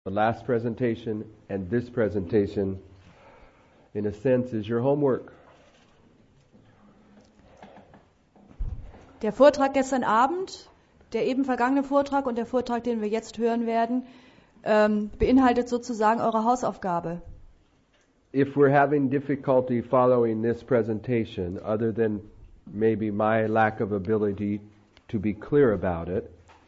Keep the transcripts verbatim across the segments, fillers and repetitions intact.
The last presentation and this presentation, in a sense, is your homework. Der Vortrag gestern Abend, der eben vergangene Vortrag und der Vortrag, den wir jetzt hören werden, ähm, beinhaltet sozusagen eure Hausaufgabe. If we're having difficulty following this presentation, other than maybe my lack of ability to be clear about it,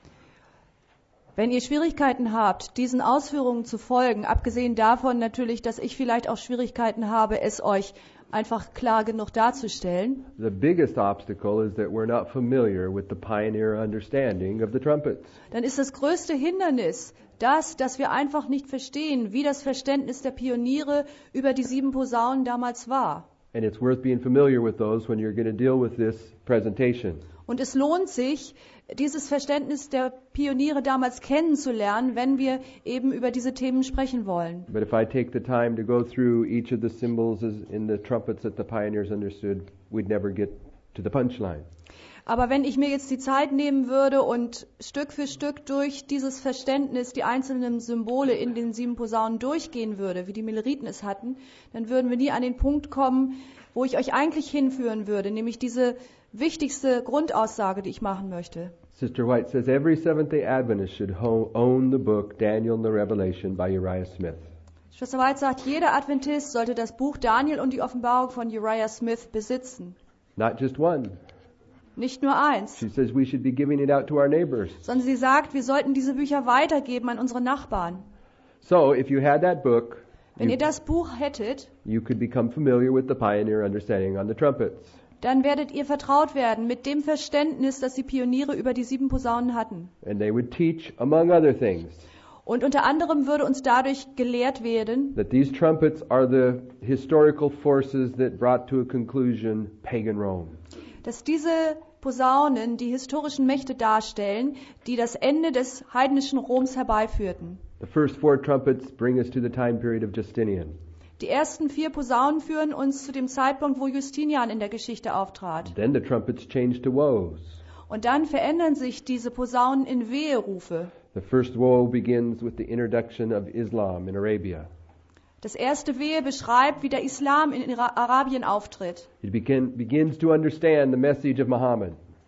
Wenn ihr Schwierigkeiten habt, diesen Ausführungen zu folgen, abgesehen davon natürlich, dass ich vielleicht auch Schwierigkeiten habe, es euch einfach klar genug darzustellen, the biggest obstacle is that we're not familiar with the pioneer understanding of the trumpets. dann ist das größte Hindernis das, dass wir einfach nicht verstehen, wie das Verständnis der Pioniere über die sieben Posaunen damals war. And it's worth being familiar with those when you're going to deal with this presentation. Und es lohnt sich, dieses Verständnis der Pioniere damals kennenzulernen, wenn wir eben über diese Themen sprechen wollen. But if I take the time to go through each of the symbols as in the trumpets that the pioneers understood, we'd never get to the punchline. Aber wenn ich mir jetzt die Zeit nehmen würde und Stück für Stück durch dieses Verständnis die einzelnen Symbole in den sieben Posaunen durchgehen würde, wie die Milleriten es hatten, dann würden wir nie an den Punkt kommen, wo ich euch eigentlich hinführen würde, nämlich diese wichtigste Grundaussage, die ich machen möchte. Sister White says every Seventh-day Adventist should ho- own the book Daniel and the Revelation by Uriah Smith. Schwester White sagt, jeder Adventist sollte das Buch Daniel und die Offenbarung von Uriah Smith besitzen. Not just one. Nicht nur eins, She says we should be giving it out to our neighbors. sondern sie sagt, wir sollten diese Bücher weitergeben an unsere Nachbarn. So if you had that book, Wenn you, ihr das Buch hättet, you could become familiar with the pioneer understanding on the trumpets. dann werdet ihr vertraut werden mit dem Verständnis, das die Pioniere über die sieben Posaunen hatten. And they would teach, among other things, Und unter anderem würde uns dadurch gelehrt werden, that these trumpets are the historical forces that brought to a conclusion pagan Rome. dass diese Posaunen die historischen Mächte darstellen, die das Ende des heidnischen Roms herbeiführten. The first four trumpets bring us to the time period of Justinian. Die ersten vier Posaunen führen uns zu dem Zeitpunkt, wo Justinian in der Geschichte auftrat. Then the trumpets change to woes. Und dann verändern sich diese Posaunen in Weherufe. The first woe begins with the introduction of Islam in Arabia. Das erste Wehe beschreibt, wie der Islam in Ira- Arabien auftritt. It begin, begins to understand the message of Muhammad.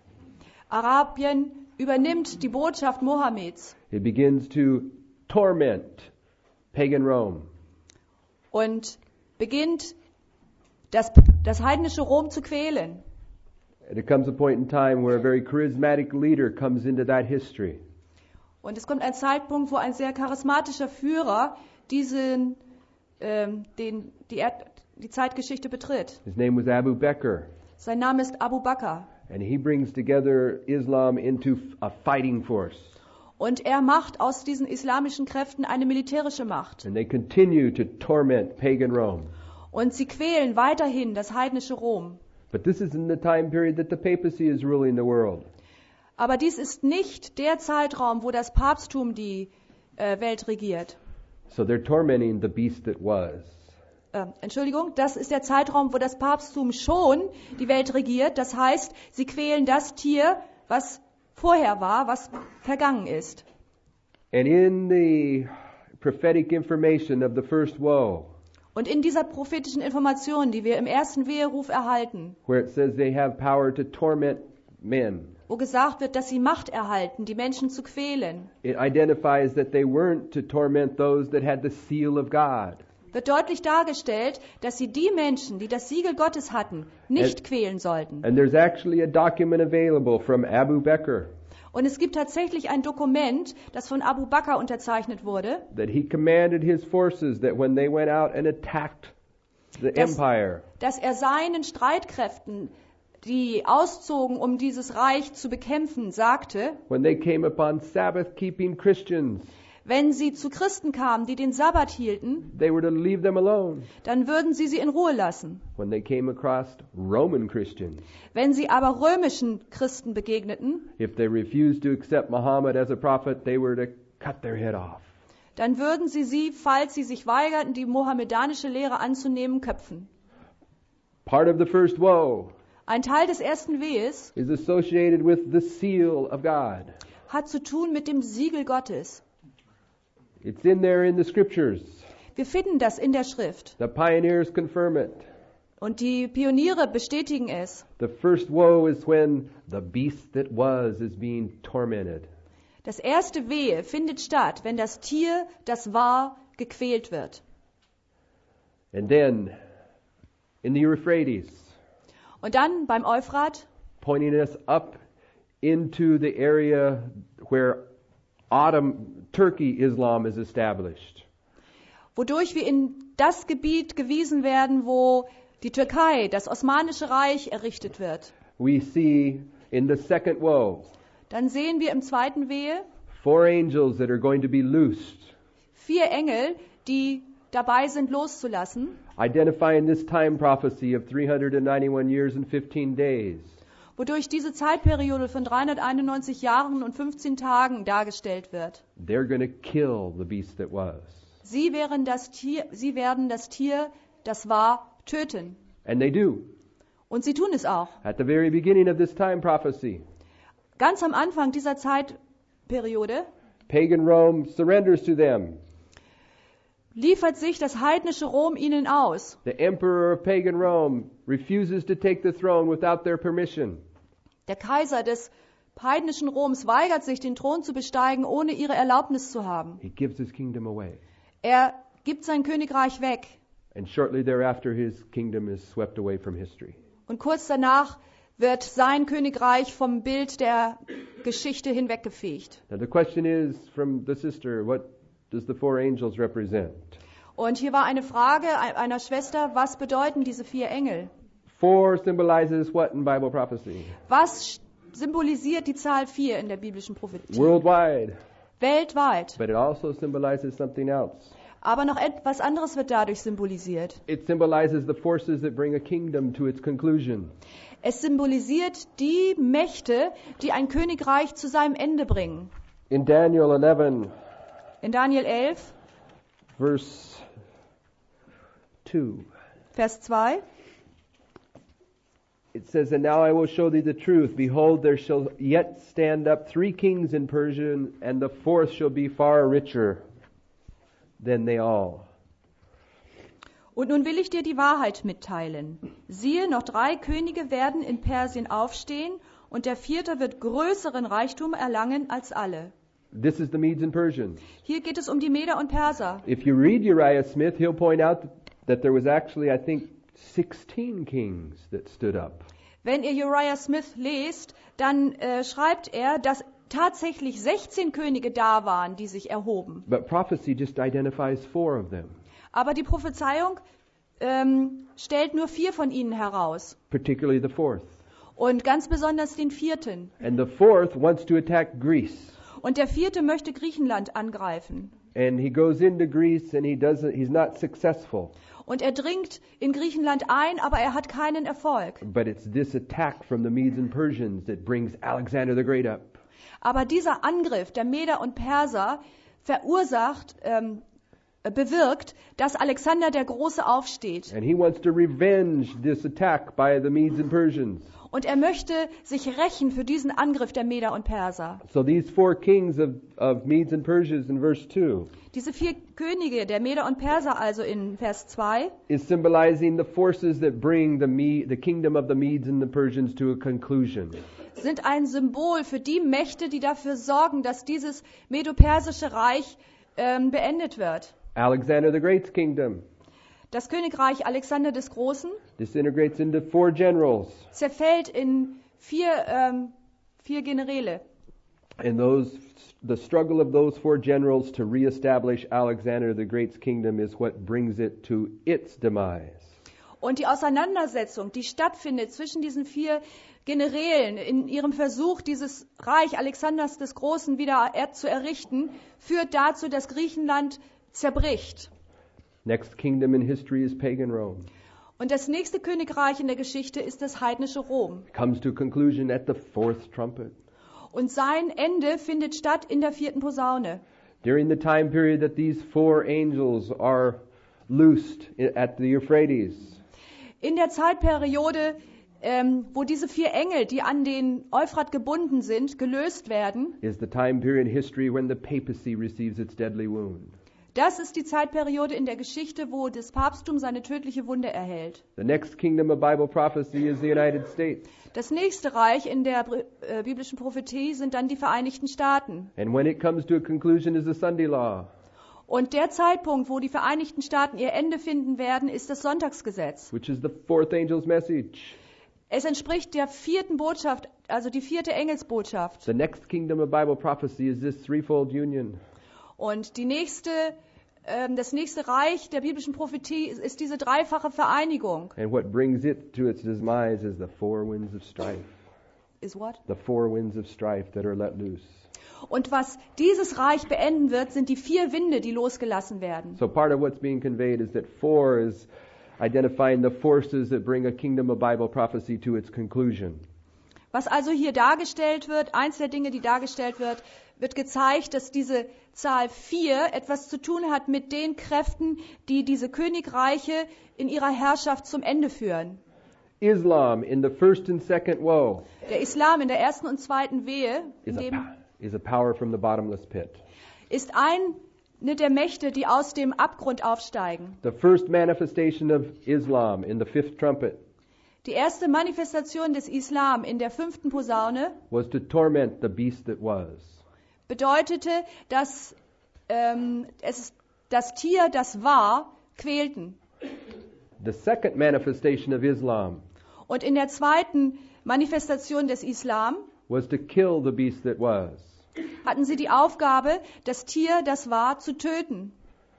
Arabien übernimmt die Botschaft Mohammeds It begins to torment pagan Rome. und beginnt, das, das heidnische Rom zu quälen. And there comes a point in time where a very charismatic leader comes into that history. Und es kommt ein Zeitpunkt, wo ein sehr charismatischer Führer diesen, ähm, den, die, Erd, die Zeitgeschichte betritt. His name was Abu Bakr. Sein Name ist Abu Bakr. And he brings together Islam into a fighting force. Und er macht aus diesen islamischen Kräften eine militärische Macht. And they continue to torment pagan Rome. Und sie quälen weiterhin das heidnische Rom. But this is in the time period that the papacy is ruling the world. Aber dies ist nicht der Zeitraum, wo das Papsttum die äh, Welt regiert. So they're tormenting the beast that was. Äh, Entschuldigung, das ist der Zeitraum, wo das Papsttum schon die Welt regiert. Das heißt, sie quälen das Tier, was vorher war, was vergangen ist. And in the prophetic information of the first woe, Und in dieser prophetischen Information, die wir im ersten Weheruf erhalten, where it says they have power to torment men, wo gesagt wird, dass sie Macht erhalten, die Menschen zu quälen, it identifies that they weren't to torment those that had the seal of God. wird deutlich dargestellt, dass sie die Menschen, die das Siegel Gottes hatten, nicht quälen sollten. And there's actually a document available from Abu Bakr Und es gibt tatsächlich ein Dokument, das von Abu Bakr unterzeichnet wurde, that he commanded his forces that when they went out and attacked the Das- empire, dass er seinen Streitkräften, die auszogen, um dieses Reich zu bekämpfen, sagte, when they came upon Sabbath-keeping Christians, wenn sie zu Christen kamen, die den Sabbat hielten, they were to leave them alone. dann würden sie sie in Ruhe lassen. When they came across Roman Christians, Wenn sie aber römischen Christen begegneten, if they refused to accept Muhammad as a prophet, they were to cut their head off. dann würden sie sie, falls sie sich weigerten, die mohammedanische Lehre anzunehmen, köpfen. Part of the first woe Ein Teil des ersten Wehes is associated with the seal of God. hat zu tun mit dem Siegel Gottes. It's in there in the scriptures. Wir finden das in der Schrift. The pioneers confirm it. Und die Pioniere bestätigen es. The first woe is when the beast that was is being tormented. Das erste Wehe findet statt, wenn das Tier, das war, gequält wird. And then, in the Euphrates, Und dann beim Euphrat, pointing us up into the area where Ottoman Turkey Islam is established. wodurch wir in das Gebiet gewiesen werden, wo die Türkei, das Osmanische Reich, errichtet wird. We see in the second woe, Dann sehen wir im zweiten Wehe four angels that are going to be loosed, vier Engel, die dabei sind, loszulassen, identifying this time prophecy of three hundred ninety-one years and fifteen days. wodurch diese Zeitperiode von dreihunderteinundneunzig Jahren und fünfzehn Tagen dargestellt wird. They're going to kill the beast that was. Sie werden das Tier, sie werden das Tier, das war, töten. And they do. Und sie tun es auch. At the very beginning of this time prophecy, Ganz am Anfang dieser Zeitperiode pagan Rome surrenders to them. liefert sich das heidnische Rom ihnen aus. The emperor of pagan Rome refuses to take the throne without their permission. Der Kaiser des heidnischen Roms weigert sich, den Thron zu besteigen, ohne ihre Erlaubnis zu haben. He gives his kingdom away. Er gibt sein Königreich weg. And shortly thereafter, his kingdom is swept away from history. Und kurz danach wird sein Königreich vom Bild der Geschichte hinweggefegt. Now the question is from the sister, what does the four angels represent? Und hier war eine Frage einer Schwester, was bedeuten diese vier Engel? Four symbolizes what in Bible prophecy? Was symbolisiert die Zahl vier in der biblischen Prophetie? Worldwide. Weltweit. But it also symbolizes something else. Aber noch etwas anderes wird dadurch symbolisiert. It symbolizes the forces that bring a kingdom to its conclusion. Es symbolisiert die Mächte, die ein Königreich zu seinem Ende bringen. In Daniel eleven, In Daniel elf, verse two, Vers zwei, it says, And now I will show thee the truth. Behold, there shall yet stand up three kings in Persia, and the fourth shall be far richer than they all. Und nun will ich dir die Wahrheit mitteilen. Siehe, noch drei Könige werden in Persien aufstehen, und der vierte wird größeren Reichtum erlangen als alle. This is the Medes and Persians. Hier geht es um die Meder und Perser. If you read Uriah Smith, he'll point out that there was actually, I think, sixteen kings that stood up. Wenn ihr Uriah Smith lest, dann äh, schreibt er, dass tatsächlich sechzehn Könige da waren, die sich erhoben. But prophecy just identifies four of them, Aber die Prophezeiung ähm, stellt nur vier von ihnen heraus. particularly the fourth. Und ganz besonders den vierten. And the fourth wants to attack Greece. Und der vierte möchte Griechenland angreifen. And he goes into Greece and he doesn't, he's not successful. Und er dringt in Griechenland ein, aber er hat keinen Erfolg. But it's this attack from the Medes and Persians that brings Alexander the Great up. Aber dieser Angriff der Meder und Perser verursacht, ähm, bewirkt, dass Alexander der Große aufsteht. And he wants to revenge this attack by the Medes and Persians. Und er möchte sich rächen für diesen Angriff der Meder und Perser. So these four kings of, of Medes and Persians in verse two Diese vier Könige der Meder und Perser also in Vers zwei is symbolizing the forces that bring the, Me, the kingdom of the Medes and the Persians to a conclusion. sind ein Symbol für die Mächte, die dafür sorgen, dass dieses medo-persische Reich ähm, beendet wird. Alexander the Great's kingdom Das Königreich Alexander des Großen disintegrates into four generals. zerfällt in vier, ähm, vier Generäle. And those, the struggle of those four generals to reestablish Alexander the Great's kingdom is what brings it to its demise. Und die Auseinandersetzung, die stattfindet zwischen diesen vier Generälen in ihrem Versuch, dieses Reich Alexanders des Großen wieder zu errichten, führt dazu, dass Griechenland zerbricht. Next kingdom in history is pagan Rome. Und das nächste Königreich in der Geschichte ist das heidnische Rom. Comes to conclusion at the fourth trumpet. Und sein Ende findet statt in der vierten Posaune. During the time period that these four angels are loosed at the Euphrates, In der Zeitperiode, ähm, wo diese vier Engel, die an den Euphrat gebunden sind, gelöst werden, is the time period in history when the papacy receives its deadly wound. das ist die Zeitperiode in der Geschichte, wo das Papsttum seine tödliche Wunde erhält. The next kingdom of Bible prophecy is the United States. Das nächste Reich in der äh, biblischen Prophetie sind dann die Vereinigten Staaten. And when it comes to a conclusion is the Sunday law, Und der Zeitpunkt, wo die Vereinigten Staaten ihr Ende finden werden, ist das Sonntagsgesetz. which is the fourth angel's message. Es entspricht der vierten Botschaft, also die vierte Engelsbotschaft. The next kingdom of Bible prophecy is this threefold union. Und die nächste, ähm, das nächste Reich der biblischen Prophetie ist, ist diese dreifache Vereinigung. And what brings it to its demise is the four winds of strife. Is what? The four winds of strife that are let loose. Und was dieses Reich beenden wird, sind die vier Winde, die losgelassen werden. So part of what's being conveyed is that four is identifying the forces that bring a kingdom of Bible prophecy to its conclusion. Was also hier dargestellt wird, eins der Dinge, die dargestellt wird, wird gezeigt, dass diese Zahl vier etwas zu tun hat mit den Kräften, die diese Königreiche in ihrer Herrschaft zum Ende führen. Islam in the first and second woe Der Islam in der ersten und zweiten Wehe in is a, dem, pow- is a power from the bottomless pit. ist eine der Mächte, die aus dem Abgrund aufsteigen. The first manifestation of Islam in the fifth trumpet Die erste Manifestation des Islam in der fünften Posaune was to torment the beast that was. bedeutete, dass ähm, es das Tier, das war, quälten. The second manifestation of Islam Und in der zweiten Manifestation des Islam was to kill the beast that was. hatten sie die Aufgabe, das Tier, das war, zu töten.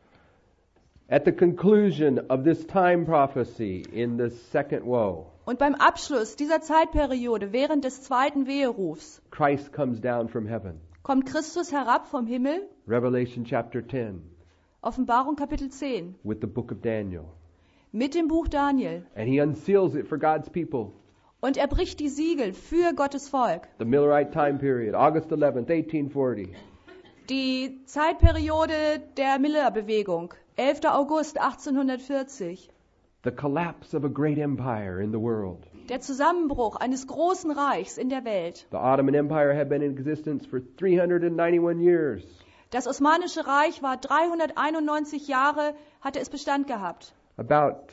At the conclusion of this time prophecy in the second woe, Und beim Abschluss dieser Zeitperiode, während des zweiten Weherufs, Christ comes down from heaven. kommt Christus herab vom Himmel, Revelation chapter ten Offenbarung Kapitel zehn, with the book of Daniel. mit dem Buch Daniel. And he unseals it for God's people. Und er bricht die Siegel für Gottes Volk. The Millerite time period, August eleventh, eighteen forty. Die Zeitperiode der Miller-Bewegung, elfter August achtzehnhundertvierzig. The collapse of a great empire in the world. Der Zusammenbruch eines großen Reichs in der Welt. The Ottoman Empire had been in existence for three hundred ninety-one years. Das Osmanische Reich war dreihunderteinundneunzig Jahre, hatte es Bestand gehabt. About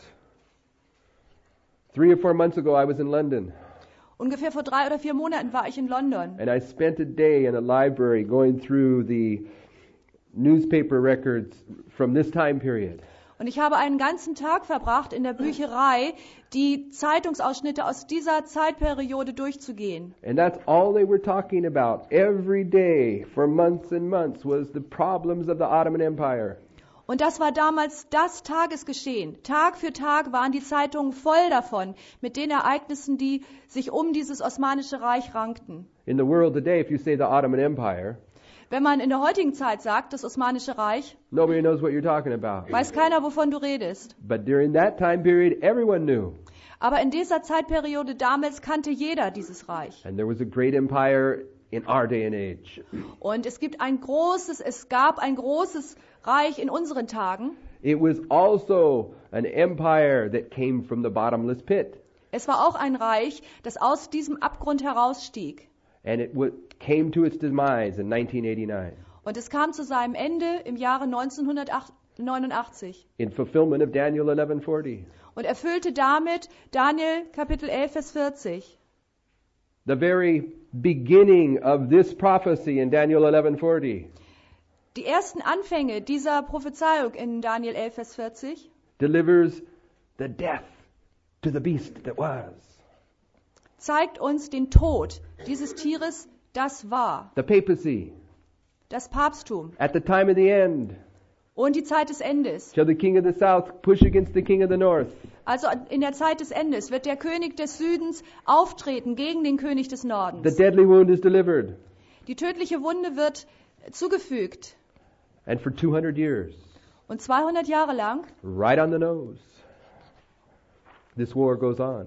three or four months ago, I was in London, Ungefähr vor drei oder vier Monaten war ich in London. and I spent a day in a library going through the newspaper records from this time period. Und ich habe einen ganzen Tag verbracht in der Bücherei, die Zeitungsausschnitte aus dieser Zeitperiode durchzugehen. And that's all they were talking about every day for months and months was the problems of the Ottoman Empire. Und das war damals das Tagesgeschehen. Tag für Tag waren die Zeitungen voll davon, mit den Ereignissen, die sich um dieses Osmanische Reich rankten. In the world today, if you say the Ottoman Empire, Wenn man in der heutigen Zeit sagt, das Osmanische Reich, nobody knows what you're talking about. weiß keiner, wovon du redest. But during that time period, everyone knew. Aber in dieser Zeitperiode damals kannte jeder dieses Reich. And there was a great empire in our day and age. Und es gibt ein großes, es gab ein großes Reich in unseren Tagen. It was also an empire that came from the bottomless pit. Es war auch ein Reich, das aus diesem Abgrund herausstieg. And it w- came to its demise in nineteen eighty-nine Und es kam zu seinem Ende im Jahre neunzehnhundertneunundachtzig in fulfillment of Daniel eleven forty. und erfüllte damit Daniel Kapitel elf, Vers vierzig. The very beginning of this prophecy in Daniel eleven forty Die ersten Anfänge dieser Prophezeiung in Daniel elf, Vers vierzig delivers the death to the beast that was. zeigt uns den Tod dieses Tieres, das war, The papacy. das Papsttum At the time of the end, und die Zeit des Endes. shall the king of the south push against the king of the north. Also in der Zeit des Endes wird der König des Südens auftreten gegen den König des The Nordens. deadly wound is delivered. Die tödliche Wunde wird zugefügt. And for two hundred years, Und zweihundert Jahre lang, right on the nose, this war goes on.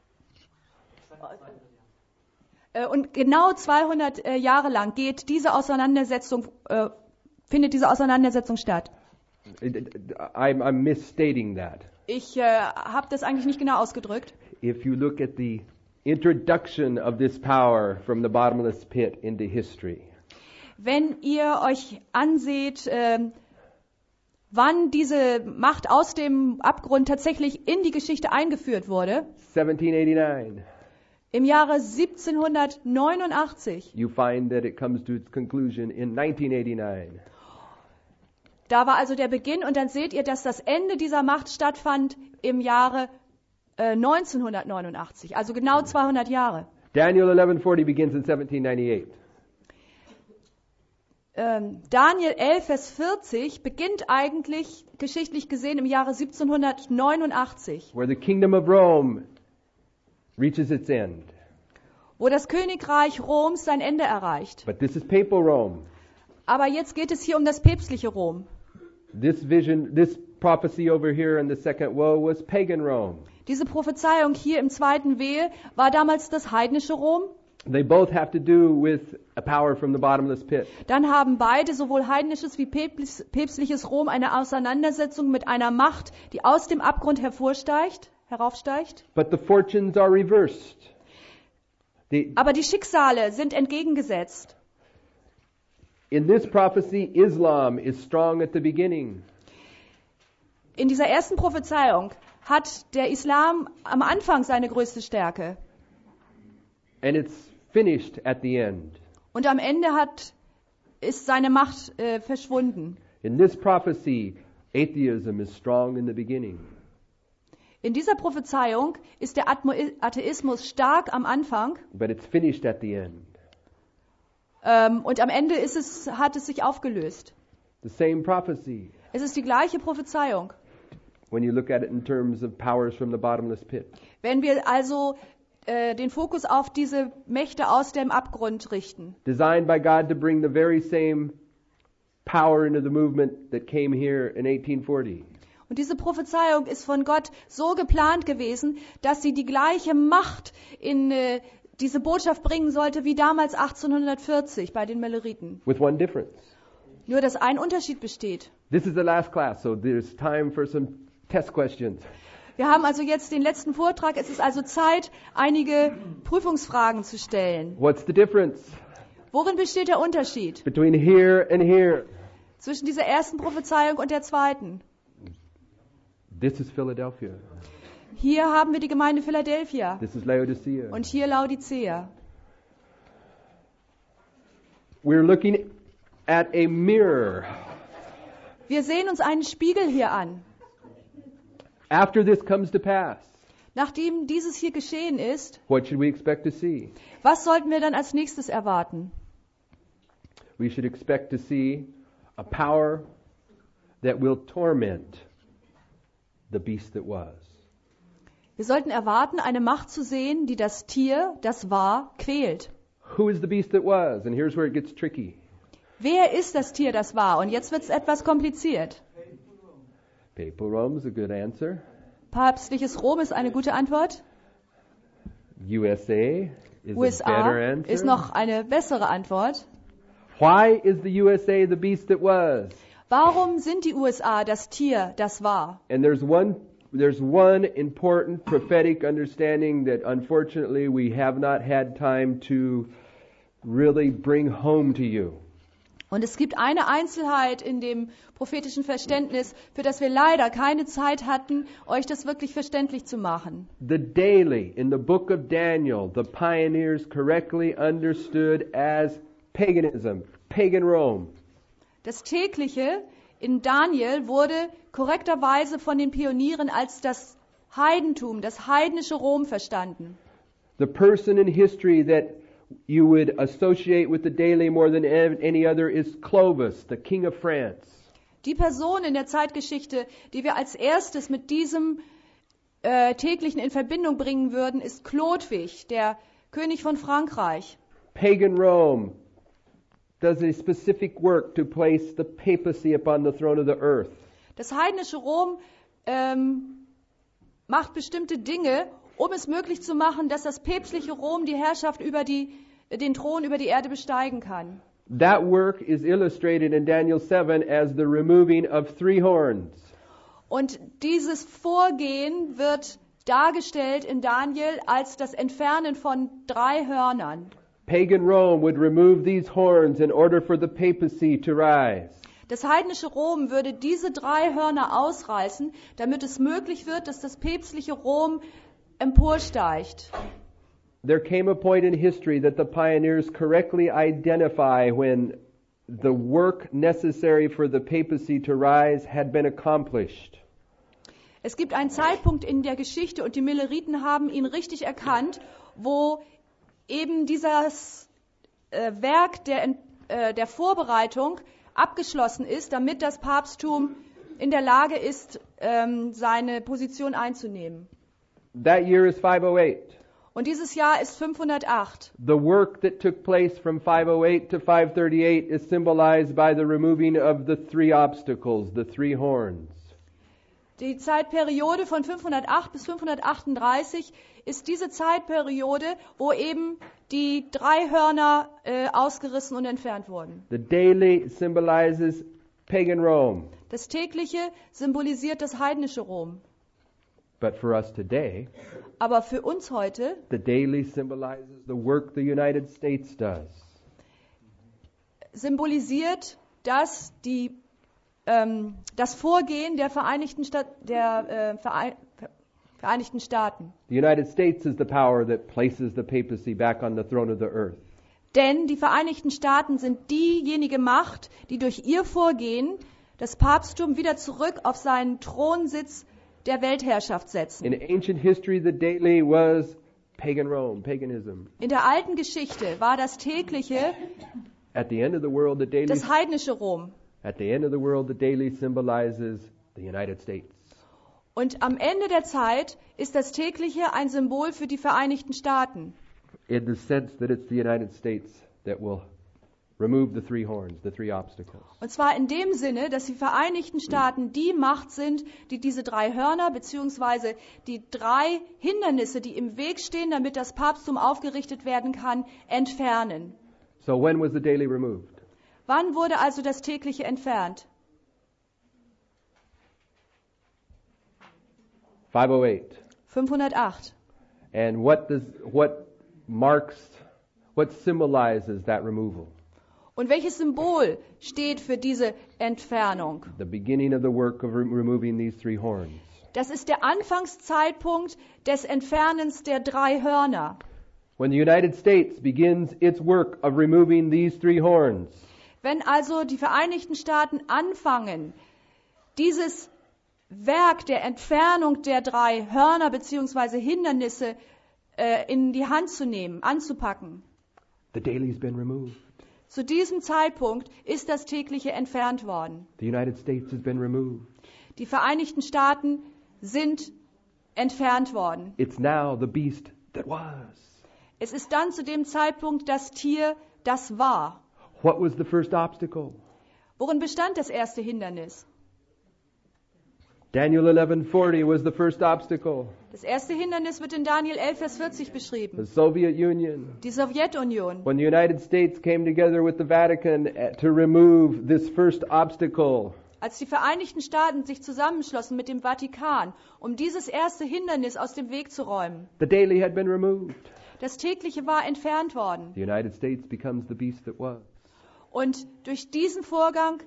äh, und genau zweihundert äh, Jahre lang geht diese Auseinandersetzung, äh, findet diese Auseinandersetzung statt. It- it- I'm, I'm misstating that. Ich äh, habe das eigentlich nicht genau ausgedrückt. if you look at the introduction of this power from the bottomless pit into history. Wenn ihr euch anseht, ähm, wann diese Macht aus dem Abgrund tatsächlich in die Geschichte eingeführt wurde, seventeen eighty-nine. im Jahre siebzehnhundertneunundachtzig, You find that it comes to its conclusion in nineteen eighty-nine. da war also der Beginn und dann seht ihr, dass das Ende dieser Macht stattfand im Jahre äh, neunzehnhundertneunundachtzig, also genau zweihundert Jahre. Daniel eleven forty begins in seventeen ninety-eight. Ähm, Daniel elf, Vers vierzig beginnt eigentlich, geschichtlich gesehen, im Jahre siebzehnhundertneunundachtzig, Where the kingdom of Rome reaches its end. wo das Königreich Roms sein Ende erreicht. But this is papal Rome. Aber jetzt geht es hier um das päpstliche Rom. This vision, this prophecy over here in the second woe was pagan Rome. Diese Prophezeiung hier im zweiten Wehe war damals das heidnische Rom. They both have to do with a power from the bottomless pit. Dann haben beide, sowohl heidnisches wie päpstliches Rom, eine Auseinandersetzung mit einer Macht, die aus dem Abgrund hervorsteigt, heraufsteigt. But the fortunes are reversed. The, Aber die Schicksale sind entgegengesetzt. in this prophecy, Islam is strong at the beginning. In dieser ersten Prophezeiung hat der Islam am Anfang seine größte Stärke. And it's finished at the end. Und am Ende hat, ist seine Macht äh, verschwunden. In this prophecy, atheism is strong in the beginning. In dieser Prophezeiung ist der Atmo- Atheismus stark am Anfang, But it's finished at the end. ähm, und am Ende ist es, hat es sich aufgelöst. The same prophecy, Es ist die gleiche Prophezeiung. when you look at it in terms of powers from the bottomless pit. Wenn wir also äh, den Fokus auf diese Mächte aus dem Abgrund richten. Designed by God to bring the very same power into the movement that came here in eighteen forty. Und diese Prophezeiung ist von Gott so geplant gewesen, dass sie die gleiche Macht in äh, diese Botschaft bringen sollte wie damals achtzehnhundertvierzig bei den Meleriten. With one difference. Nur, dass ein Unterschied besteht. This is the last class, so there's time for some test questions. Wir haben also jetzt den letzten Vortrag. Es ist also Zeit, einige Prüfungsfragen zu stellen. What's the difference Worin besteht der Unterschied between here and here? zwischen dieser ersten Prophezeiung und der zweiten? This is Philadelphia. Hier haben wir die Gemeinde Philadelphia This is Laodicea. und hier Laodicea. We're looking at a mirror. Wir sehen uns einen Spiegel hier an. After this comes to pass, Nachdem dieses hier geschehen ist, what should we expect to see? was sollten wir dann als nächstes erwarten? We should expect to see a power that will torment the beast that was. Wir sollten erwarten, eine Macht zu sehen, die das Tier, das war, quält. Who is the beast that was? And here's where it gets tricky. Wer ist das Tier, das war? Und jetzt wird es etwas kompliziert. Papal Rome is a good answer. Päpstliches Rom ist eine gute Antwort. U S A is U S a better A answer. ist noch eine bessere Antwort. Why is the U S A the beast that was? Warum sind die U S A das Tier, das war? And there's one there's one important prophetic understanding that unfortunately we have not had time to really bring home to you. Und es gibt eine Einzelheit in dem prophetischen Verständnis, für das wir leider keine Zeit hatten, euch das wirklich verständlich zu machen. The daily in the book of Daniel, the pioneers correctly understood as paganism, pagan Rome. Das tägliche in Daniel wurde korrekterweise von den Pionieren als das Heidentum, das heidnische Rom verstanden. The person in history that you would associate with the daily more than any other is Clovis, the king of France. Die Person in der Zeitgeschichte, die wir als erstes mit diesem äh, täglichen in Verbindung bringen würden, ist Chlodwig, der König von Frankreich. Pagan Rome does a specific work to place the papacy upon the throne of the earth. Das heidnische Rom ähm, macht bestimmte Dinge, um es möglich zu machen, dass das päpstliche Rom die Herrschaft über die, den Thron über die Erde besteigen kann. That work is illustrated in Daniel seven as the removing of three horns. Und dieses Vorgehen wird dargestellt in Daniel als das Entfernen von drei Hörnern. Pagan Rome would remove these horns in order for the papacy to rise. Das heidnische Rom würde diese drei Hörner ausreißen, damit es möglich wird, dass das päpstliche Rom emporsteigt. There came a point in history that the pioneers correctly identify when the work necessary for the papacy to rise had been accomplished. Es gibt einen Zeitpunkt in der Geschichte und die Milleriten haben ihn richtig erkannt, wo eben dieses äh, Werk der, äh, der Vorbereitung abgeschlossen ist, damit das Papsttum in der Lage ist, ähm, seine Position einzunehmen. That year is five oh eight. Und dieses Jahr ist fünfhundertacht. The work that took place from five oh eight to five thirty-eight is symbolized by the removing of the three obstacles, the three horns. Die Zeitperiode von fünfhundertacht bis fünfhundertachtunddreißig ist diese Zeitperiode, wo eben die drei Hörner äh, ausgerissen und entfernt wurden. The daily symbolizes pagan Rome. Das tägliche symbolisiert das heidnische Rom. But for us today, Aber für uns heute the daily symbolizes the work the United States does. symbolisiert das die, ähm, das Vorgehen der Vereinigten, Sta- der, äh, Verein- Vereinigten Staaten. The United States is the power that places the papacy back on the throne of the earth. Denn die Vereinigten Staaten sind diejenige Macht, die durch ihr Vorgehen das Papsttum wieder zurück auf seinen Thronsitz der Weltherrschaft setzen. In ancient history, the daily was pagan Rome, paganism. In der alten Geschichte war das tägliche At the end of the world, the daily das heidnische Rom. at the end of the world, the daily symbolizes the United States. Und am Ende der Zeit ist das tägliche ein Symbol für die Vereinigten Staaten. In the sense that it's the United States that will remove the three horns, the three obstacles. Und zwar in dem Sinne, dass die Vereinigten Staaten die Macht sind, die diese drei Hörner bzw. die drei Hindernisse, die im Weg stehen, damit das Papsttum aufgerichtet werden kann, entfernen. So when was the daily removed? Wann wurde also das tägliche entfernt? five oh eight. fünfhundertacht. And what does what marks what symbolizes that removal? Und welches Symbol steht für diese Entfernung? The beginning of the work of re- removing these three horns. Das ist der Anfangszeitpunkt des Entfernens der drei Hörner. When the United States begins its work of removing these three horns, Wenn also die Vereinigten Staaten anfangen, dieses Werk der Entfernung der drei Hörner bzw. Hindernisse äh, in die Hand zu nehmen, anzupacken, the daily's been removed. zu diesem Zeitpunkt ist das tägliche entfernt worden. The United States has been removed. Die Vereinigten Staaten sind entfernt worden. It's now the beast that was. Es ist dann zu dem Zeitpunkt das Tier, das war. What was the first obstacle? Worin bestand das erste Hindernis? Daniel eleven forty was the first obstacle. Das erste Hindernis wird in Daniel elf, Vers vierzig The beschrieben. Soviet Union. Die Sowjetunion. When the United States came together with the Vatican uh, to remove this first obstacle, Als die Vereinigten Staaten sich zusammenschlossen mit dem Vatikan, um dieses erste Hindernis aus dem Weg zu räumen. the daily had been removed. Das tägliche war entfernt worden. The United States becomes the beast that was. Und durch diesen Vorgang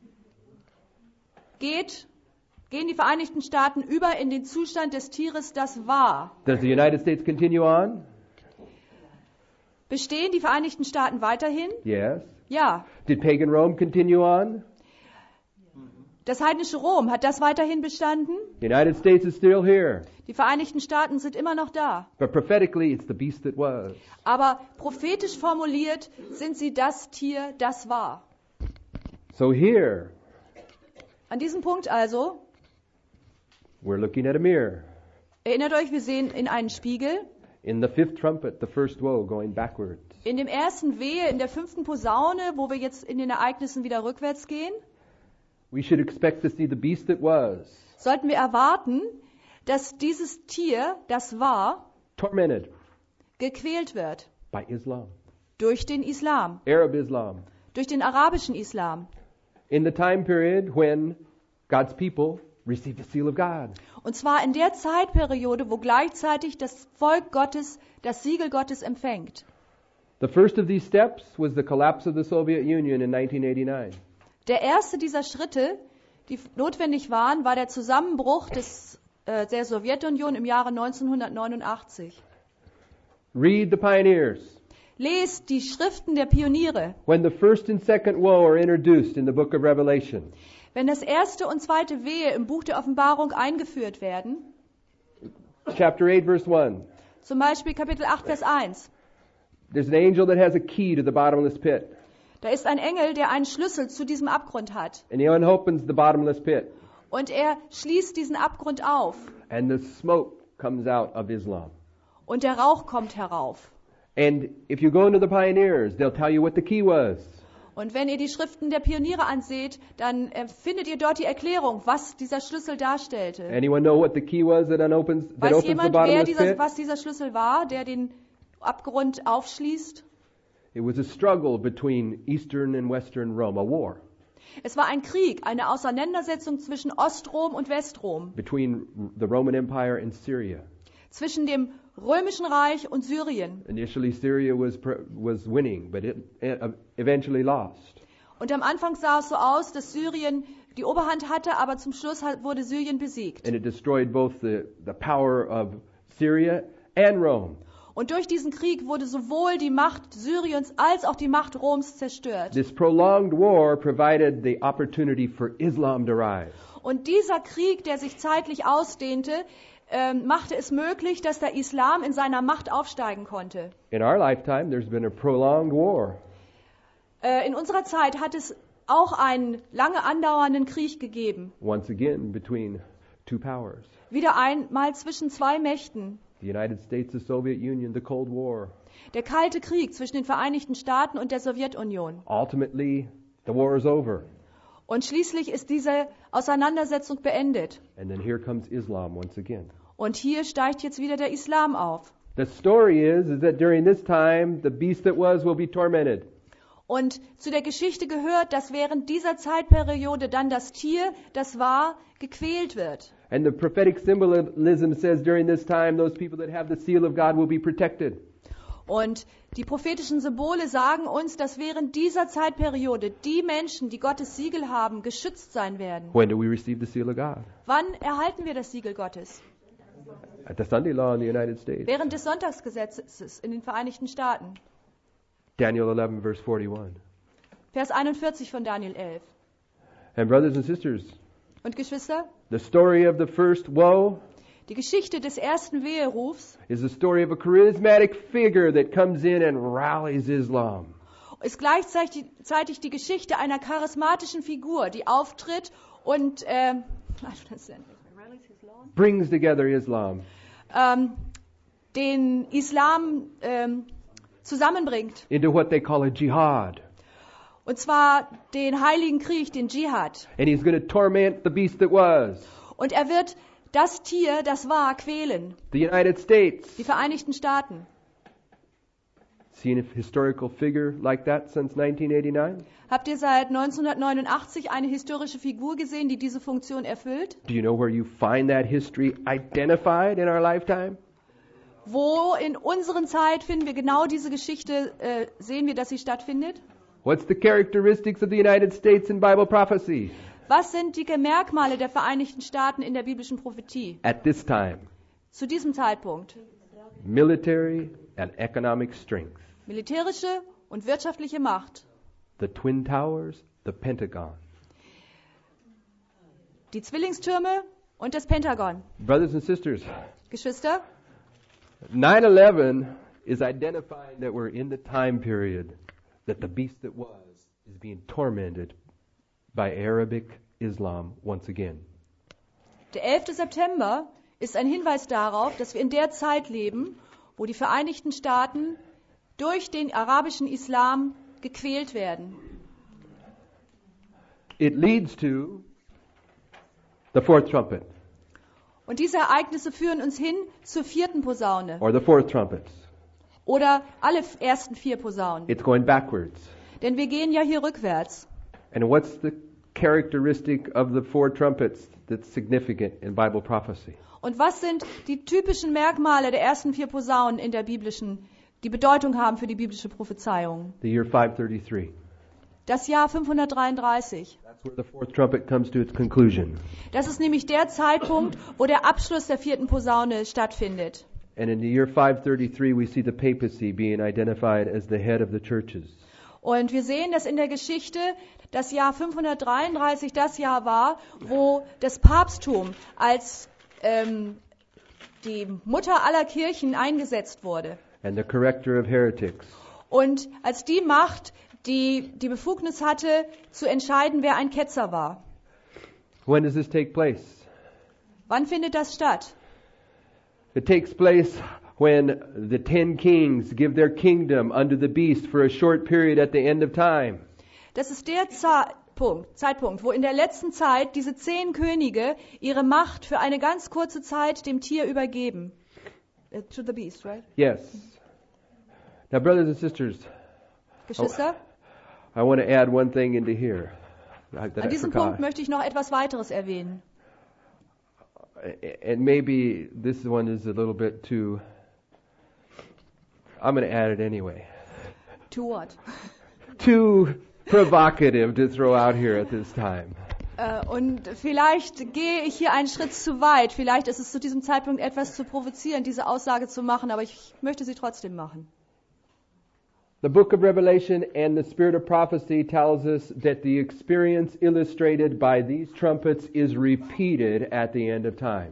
geht, gehen die Vereinigten Staaten über in den Zustand des Tieres, das war. Does the United States continue on? Bestehen die Vereinigten Staaten weiterhin? Yes. Ja. Did pagan Rome continue on? Das heidnische Rom, hat das weiterhin bestanden? The United States is still here. Die Vereinigten Staaten sind immer noch da. But prophetically, it's the beast that was. Aber prophetisch formuliert sind sie das Tier, das war. So here, An diesem Punkt also, we're looking at a mirror. erinnert euch, wir sehen in einen Spiegel. In the fifth trumpet, the first woe going backwards. In dem ersten Wehe, in der fünften Posaune, wo wir jetzt in den Ereignissen wieder rückwärts gehen, We should expect to see the beast that was sollten wir erwarten, dass dieses Tier, das war, tormented gequält wird by Islam, durch den Islam, Arab Islam. durch den arabischen Islam. In the time period when God's people received the seal of God. Und zwar in der Zeitperiode, wo gleichzeitig das Volk Gottes das Siegel Gottes empfängt. The first of these steps was the collapse of the Soviet Union in nineteen eighty-nine. Der erste dieser Schritte, die notwendig waren, war der Zusammenbruch des, äh, der Sowjetunion im Jahre neunzehnhundertneunundachtzig. Read the pioneers. Lest die Schriften der Pioniere. When the first and second woe are introduced in the book of Revelation. Wenn das erste und zweite Wehe im Buch der Offenbarung eingeführt werden, Chapter eight, verse one. zum Beispiel Kapitel acht, Vers eins, There's an angel that has a key to the bottomless pit. da ist ein Engel, der einen Schlüssel zu diesem Abgrund hat. And he unopens the bottomless pit. Und er schließt diesen Abgrund auf. And the smoke comes out of Islam. Und der Rauch kommt herauf. And if you go into the pioneers, they'll tell you what the key was. Und wenn ihr die Schriften der Pioniere anseht, dann äh, findet ihr dort die Erklärung, was dieser Schlüssel darstellte. Anyone know what the key was that unopens that Weiß opens the jemand, wer bottomless dieser, pit? was dieser Schlüssel war, der den Abgrund aufschließt? It was a struggle between Eastern and Western Rome, a war Es war ein Krieg, eine Auseinandersetzung zwischen Ostrom und Westrom, between the Roman Empire and Syria. zwischen dem Römischen Reich und Syrien. Initially, Syria was pr- was winning, but it uh, eventually lost. Und am Anfang sah es so aus, dass Syrien die Oberhand hatte, aber zum Schluss hat- wurde Syrien besiegt. And it destroyed both the, the power of Syria and Rome. Und durch diesen Krieg wurde sowohl die Macht Syriens als auch die Macht Roms zerstört. This prolonged war provided the opportunity for Islam to rise. Und dieser Krieg, der sich zeitlich ausdehnte, ähm, machte es möglich, dass der Islam in seiner Macht aufsteigen konnte. In our lifetime, there's been a prolonged war. Äh, in unserer Zeit hat es auch einen lange andauernden Krieg gegeben. Once again, between two powers. Wieder einmal zwischen zwei Mächten. The United States, the Soviet Union, the Cold War. Der Kalte Krieg zwischen den Vereinigten Staaten und der Sowjetunion. Ultimately, the war is over. Und schließlich ist diese Auseinandersetzung beendet. And then here comes Islam once again. Und hier steigt jetzt wieder der Islam auf. The story is, is that during this time, the beast that was will be tormented. Und zu der Geschichte gehört, dass während dieser Zeitperiode dann das Tier, das war, gequält wird. And the prophetic symbolism says during this time, those people that have the seal of God will be protected. Und die prophetischen Symbole sagen uns, dass während dieser Zeitperiode die Menschen, die Gottes Siegel haben, geschützt sein werden. When do we receive the seal of God? Wann erhalten wir das Siegel Gottes? At the Sunday law in the United States. Während des Sonntagsgesetzes in den Vereinigten Staaten. Daniel eleven, verse forty-one. Vers einundvierzig von Daniel elf. And brothers and sisters, Und Geschwister, the story of the first woe die Geschichte des ersten Weherufs is the story of a charismatic figure that comes in and rallies Islam. ist gleichzeitig die Geschichte einer charismatischen Figur, die auftritt und äh, Brings together Islam. ähm, den Islam ähm, zusammenbringt. Into what they call a jihad. Und zwar den heiligen Krieg, den Dschihad. And he's going to torment the beast that was. Und er wird das Tier, das war, quälen. The United States. Die Vereinigten Staaten. Seen a historical figure like that since nineteen eighty-nine? Habt ihr seit neunzehnhundertneunundachtzig eine historische Figur gesehen, die diese Funktion erfüllt? Do you know where you find that history identified in our lifetime? Wo in unseren Zeit finden wir genau diese Geschichte, äh, sehen wir, dass sie stattfindet? What's the characteristics of the United States in Bible prophecy? Was sind die Merkmale der Vereinigten Staaten in der biblischen Prophetie? At this time, Zu diesem Zeitpunkt. military and economic strength. Militärische und wirtschaftliche Macht. The Twin Towers, the Pentagon. Die Zwillingstürme und das Pentagon. Brothers and sisters, Geschwister, nine eleven is identifying that we're in the time period that the beast that was is being tormented by Arabic Islam once again. der elfte September ist ein Hinweis darauf, dass wir in der Zeit leben, wo die Vereinigten Staaten durch den arabischen Islam gequält werden. It leads to the fourth trumpet, Und diese Ereignisse führen uns hin zur vierten Posaune or the fourth trumpet. oder alle ersten vier Posaunen. It's going backwards. Denn wir gehen ja hier rückwärts. And what's the characteristic of the four trumpets that's significant in Bible prophecy? Und was sind die typischen Merkmale der ersten vier Posaunen in der biblischen, die Bedeutung haben für die biblische Prophezeiung? The year five thirty-three. Das Jahr fünfhundertdreiunddreißig. That's where the fourth trumpet comes to its conclusion. Das ist nämlich der Zeitpunkt, wo der Abschluss der vierten Posaune stattfindet. And in the year five thirty-three, we see the papacy being identified as the head of the churches. Und wir sehen, dass in der Geschichte das Jahr fünfhundertdreiunddreißig das Jahr war, wo das Papsttum als ähm, die Mutter aller Kirchen eingesetzt wurde. And the corrector of heretics. Und als die Macht, die die Befugnis hatte, zu entscheiden, wer ein Ketzer war. When does this take place? Wann findet das statt? It takes place when the ten kings give their kingdom unto the beast for a short period at the end of time. Das ist der Zeitpunkt, Zeitpunkt, wo in der letzten Zeit diese zehn Könige ihre Macht für eine ganz kurze Zeit dem Tier übergeben. Uh, to the beast, right? Yes. Now, brothers and sisters, Geschwister, I want to add one thing into here that an I diesem forgot. Punkt möchte ich noch etwas weiteres erwähnen. And maybe this one is a little bit too... I'm going to add it anyway. To what? Too provocative to throw out here at this time. Äh, und vielleicht gehe ich hier einen Schritt zu weit. Vielleicht ist es zu diesem Zeitpunkt etwas zu provozieren, diese Aussage zu machen, aber ich möchte sie trotzdem machen. The book of Revelation and the spirit of prophecy tells us that the experience illustrated by these trumpets is repeated at the end of time.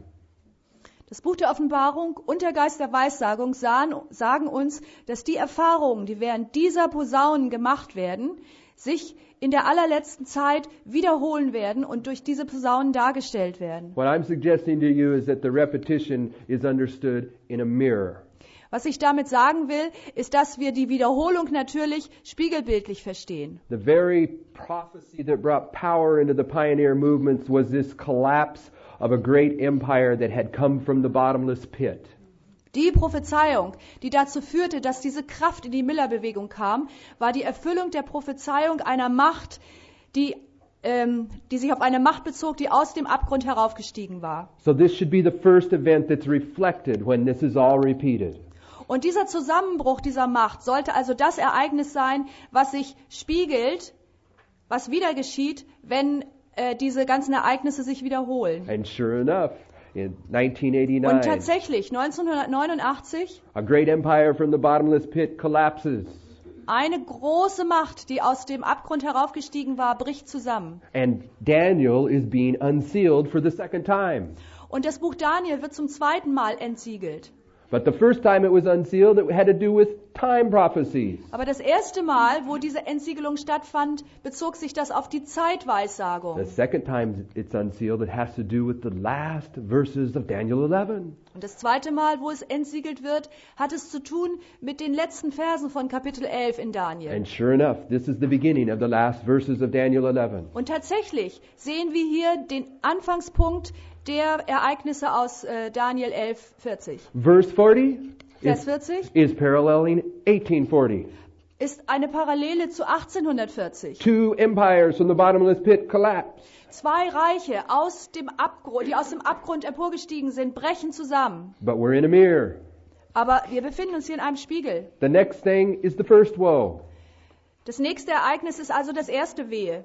Das Buch der Offenbarung und der Geist der Weissagung sahen, sagen uns, dass die Erfahrungen, die während dieser Posaunen gemacht werden, sich in der allerletzten Zeit wiederholen werden und durch diese Posaunen dargestellt werden. What I'm suggesting to you is that the repetition is understood in a mirror. Was ich damit sagen will, ist, dass wir die Wiederholung natürlich spiegelbildlich verstehen. The very prophecy that brought power into the pioneer movements was this collapse of a great empire that had come from the bottomless pit. Die Prophezeiung, die dazu führte, dass diese Kraft in die Millerbewegung kam, war die Erfüllung der Prophezeiung einer Macht, die, ähm, die sich auf eine Macht bezog, die aus dem Abgrund heraufgestiegen war. So this should be the first event that's reflected when this is all repeated. Und dieser Zusammenbruch dieser Macht sollte also das Ereignis sein, was sich spiegelt, was wieder geschieht, wenn äh, diese ganzen Ereignisse sich wiederholen. And sure enough, in nineteen Und eighty-nine, tatsächlich, neunzehnhundertneunundachtzig, a great empire from the bottomless pit collapses. eine große Macht, die aus dem Abgrund heraufgestiegen war, bricht zusammen. And Daniel is being unsealed for the second time. Und das Buch Daniel wird zum zweiten Mal entsiegelt. But the first time it was unsealed, it had to do with time prophecies. Aber das erste Mal, wo diese Entsiegelung stattfand, bezog sich das auf die Zeitweissagung. The second time it's unsealed, it has to do with the last verses of Daniel eleven. Und das zweite Mal, wo es entsiegelt wird, hat es zu tun mit den letzten Versen von Kapitel elf in Daniel. And sure enough, this is the beginning of the last verses of Daniel eleven. Und tatsächlich sehen wir hier den Anfangspunkt der Ereignisse aus äh, Daniel elf, vierzig. Verse forty Vers is, vierzig is paralleling eighteen forty. ist eine Parallele zu achtzehnhundertvierzig. Two empires from the bottomless pit collapse. Zwei Reiche, aus dem Abgrund, die aus dem Abgrund emporgestiegen sind, brechen zusammen. But we're in a mirror. Aber wir befinden uns hier in einem Spiegel. The next thing is the first woe. Das nächste Ereignis ist also das erste Wehe.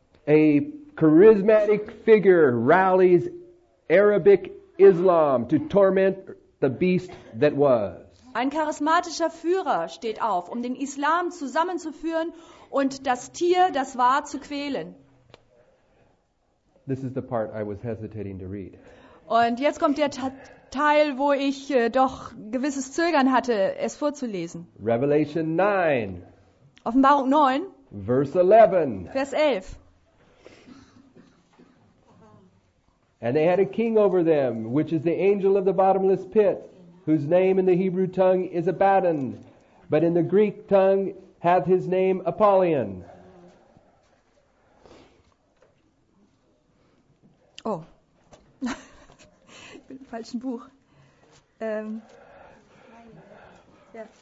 A charismatic figure rallies Arabic Islam to torment the beast that was. Ein charismatischer Führer steht auf, um den Islam zusammenzuführen und das Tier, das war, zu quälen. This is the part I was hesitating to read. Und jetzt kommt der Ta- Teil, wo ich äh, doch gewisses Zögern hatte, es vorzulesen. Revelation nine, Offenbarung neun, verse eleven. Vers elf. And they had a king over them, which is the angel of the bottomless pit, whose name in the Hebrew tongue is Abaddon, but in the Greek tongue hath his name Apollyon. Oh, ich bin im falschen Buch. Ähm, ja.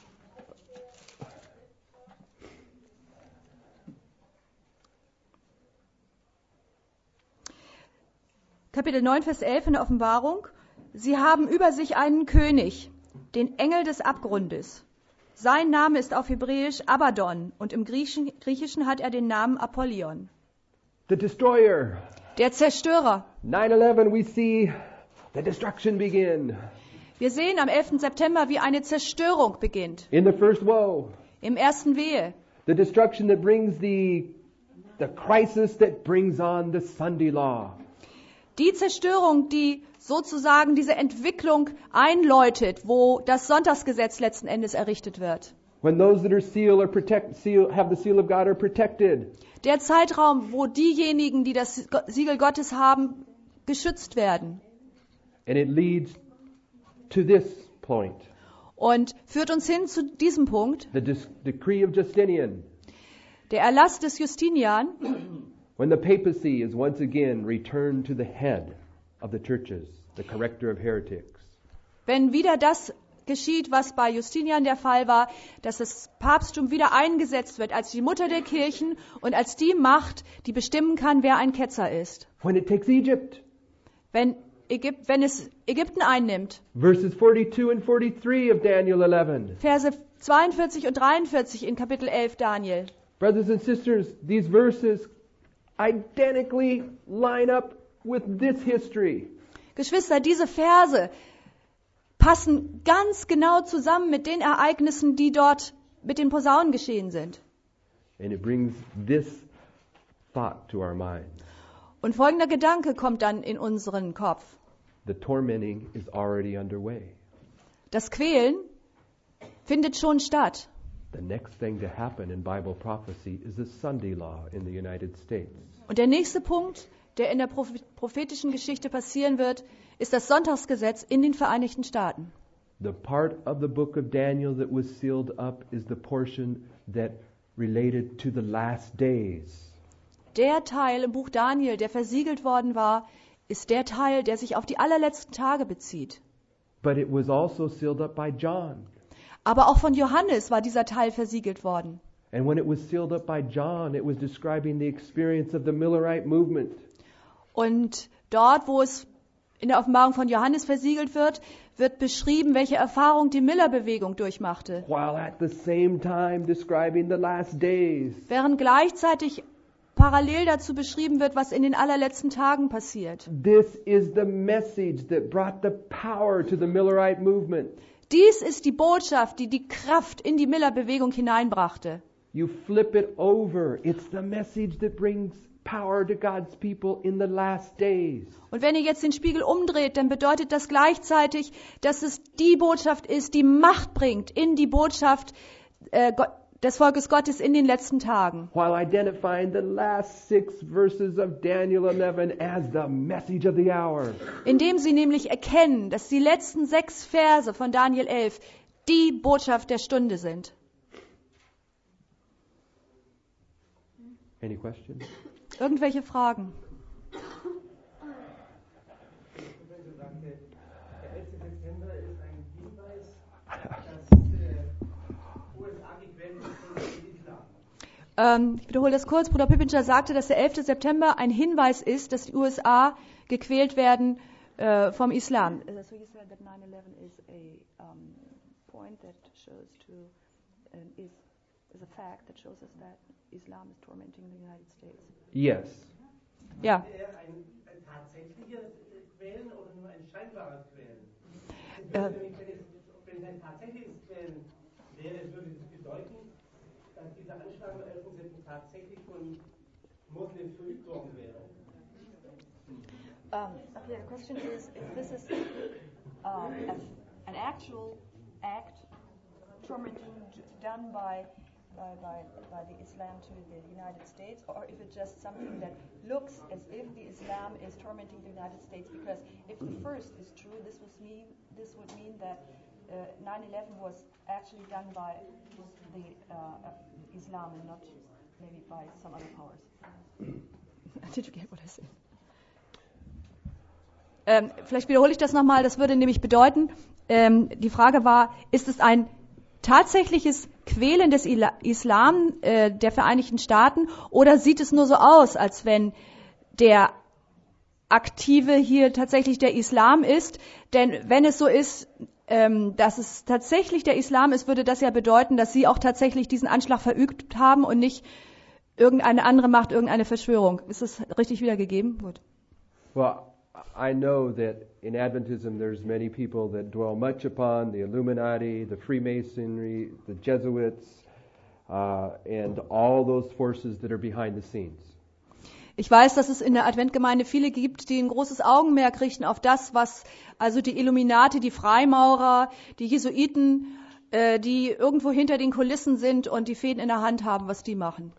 Kapitel neun, Vers elf in der Offenbarung. Sie haben über sich einen König, den Engel des Abgrundes. Sein Name ist auf Hebräisch Abaddon und im Griechischen, Griechischen hat er den Namen Apollyon. The destroyer. Der Zerstörer. nine eleven, we see the destruction begin. Wir sehen am elften September, wie eine Zerstörung beginnt. In the first woe. Im ersten Wehe. The destruction that brings the, the crisis that brings on the Sunday law. Die Zerstörung, die sozusagen diese Entwicklung einläutet, wo das Sonntagsgesetz letzten Endes errichtet wird. When those that are sealed are protect, seal, have the seal of God are protected. Der Zeitraum, wo diejenigen, die das Siegel Gottes haben, geschützt werden. And it leads to this point. Und führt uns hin zu diesem Punkt. The dis- decree of Justinian. Der Erlass des Justinian. When the papacy is once again returned to the head of the churches, the corrector of heretics. Wenn wieder das geschieht, was bei Justinian der Fall war, dass das Papsttum wieder eingesetzt wird als die Mutter der Kirchen und als die Macht, die bestimmen kann, wer ein Ketzer ist. When it takes Egypt. Wenn, Ägyp- wenn es Ägypten einnimmt. Verses forty-two and forty-three of Daniel eleven. Verse zweiundvierzig und dreiundvierzig in Kapitel elf Daniel. Brothers and sisters, these verses identically line up with this history. Geschwister, diese Verse passen ganz genau zusammen mit den Ereignissen, die dort mit den Posaunen geschehen sind. And it brings this thought to our minds. Und folgender Gedanke kommt dann in unseren Kopf. The tormenting is already underway. Das Quälen findet schon statt. The next thing to happen in Bible prophecy is the Sunday law in the United States. Und der nächste Punkt, der in der prophetischen Geschichte passieren wird, ist das Sonntagsgesetz in den Vereinigten Staaten. The part of the book of Daniel that was sealed up is the portion that related to the last days. Der Teil im Buch Daniel, der versiegelt worden war, ist der Teil, der sich auf die allerletzten Tage bezieht. But it was also sealed up by John. Aber auch von Johannes war dieser Teil versiegelt worden. And when it was sealed up by John, it was describing the experience of the Millerite movement. Und dort, wo es in der Offenbarung von Johannes versiegelt wird, wird beschrieben, welche Erfahrung die Miller-Bewegung durchmachte. While at the same time describing the last days. Während gleichzeitig parallel dazu beschrieben wird, was in den allerletzten Tagen passiert. This is the message that brought the power to the Millerite movement. Dies ist die Botschaft, die die Kraft in die Miller-Bewegung hineinbrachte. You flip it over. It's the message that brings power to God's people in the last days. Und wenn ihr jetzt den Spiegel umdreht, dann bedeutet das gleichzeitig, dass es die Botschaft ist, die Macht bringt in die Botschaft äh, Gott, des Volkes Gottes in den letzten Tagen. While identifying the last six verses of Daniel eleven as the message of the hour. Indem sie nämlich erkennen, dass die letzten sechs Verse von Daniel elf die Botschaft der Stunde sind. Any questions? Irgendwelche Fragen? Der elfte September ist ein Hinweis, dass U S A gequält wird von dem Islam. Ähm, ich wiederhole das kurz. Bruder Pippinger sagte, dass der elfte September ein Hinweis ist, dass die U S A gequält werden äh, vom Islam. So you said that nine eleven is a um, point that shows to uh, is, is a fact that shows us that Islam is tormenting the United States. Yes. Ja. Ist er ein, ein tatsächliches Quälen oder nur ein scheinbares Quälen? Äh, Wenn es, wenn es ein tatsächliches Quälen wäre, würde das bedeuten, dass dieser Anschlag am elften September tatsächlich von Moslems verübt worden wäre. Um, okay, the question is if this is um, a, an actual act tormenting done by By, by, by the Islam to the United States, or if it's just something that looks as if the Islam is tormenting the United States. Because if the first is true, this would mean this would mean that uh, nine eleven was actually done by the uh, Islam and not maybe by some other powers. Did you get what I said? Ähm, vielleicht wiederhole ich das nochmal. Das würde nämlich bedeuten, ähm, die Frage war, ist es ein tatsächliches Quälen des Islam äh, der Vereinigten Staaten oder sieht es nur so aus, als wenn der Aktive hier tatsächlich der Islam ist. Denn wenn es so ist, ähm, dass es tatsächlich der Islam ist, würde das ja bedeuten, dass sie auch tatsächlich diesen Anschlag verübt haben und nicht irgendeine andere Macht, irgendeine Verschwörung. Ist das richtig wiedergegeben? Gut. Well, I know that in Adventism there's many people that dwell much upon the Illuminati, the Freemasonry, the Jesuits, uh, and all those forces that are behind the scenes. Ich weiß, dass es in der Adventgemeinde viele gibt, die ein großes Augenmerk richten auf das, was also die Illuminati, die Freimaurer, die Jesuiten, äh, die irgendwo hinter den Kulissen sind und die Fäden in der Hand haben, was die machen.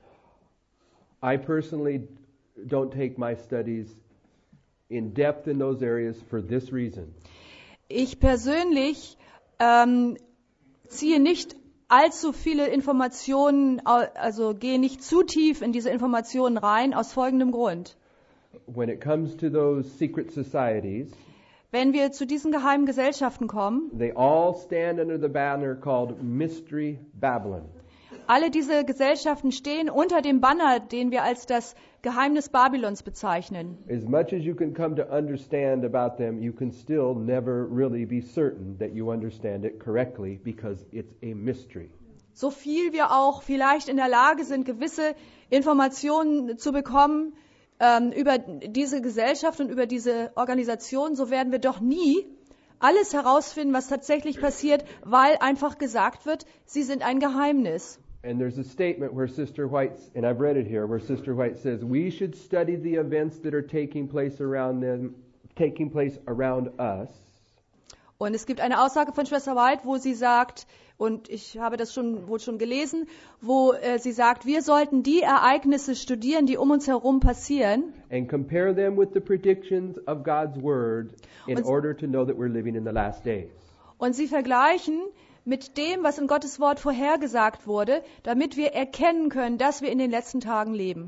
I personally don't take my studies in depth in those areas for this reason. Ich persönlich ähm, ziehe nicht allzu viele Informationen, also gehe nicht zu tief in diese Informationen rein, aus folgendem Grund. When it comes to those secret societies, wenn wir zu diesen geheimen Gesellschaften kommen, they all stand under the banner called Mystery Babylon. Alle diese Gesellschaften stehen unter dem Banner, den wir als das Geheimnis Babylons bezeichnen. As much as you can come to understand about them, you can still never really be certain that you understand it correctly because it's a mystery. So viel wir auch vielleicht in der Lage sind, gewisse Informationen zu bekommen ähm, über diese Gesellschaft und über diese Organisation, so werden wir doch nie alles herausfinden, was tatsächlich passiert, weil einfach gesagt wird, sie sind ein Geheimnis. And there's a statement where Sister White, and I've read it here, where Sister White says, we should study the events that are taking place around them, taking place around us. Und es gibt eine Aussage von Schwester White, wo sie sagt, und ich habe das schon wohl schon gelesen, wo äh, sie sagt, wir sollten die Ereignisse studieren, die um uns herum passieren. And compare them with the predictions of God's Word in Und, order to know that we're living in the last days. Und sie vergleichen mit dem, was in Gottes Wort vorhergesagt wurde, damit wir erkennen können, dass wir in den letzten Tagen leben.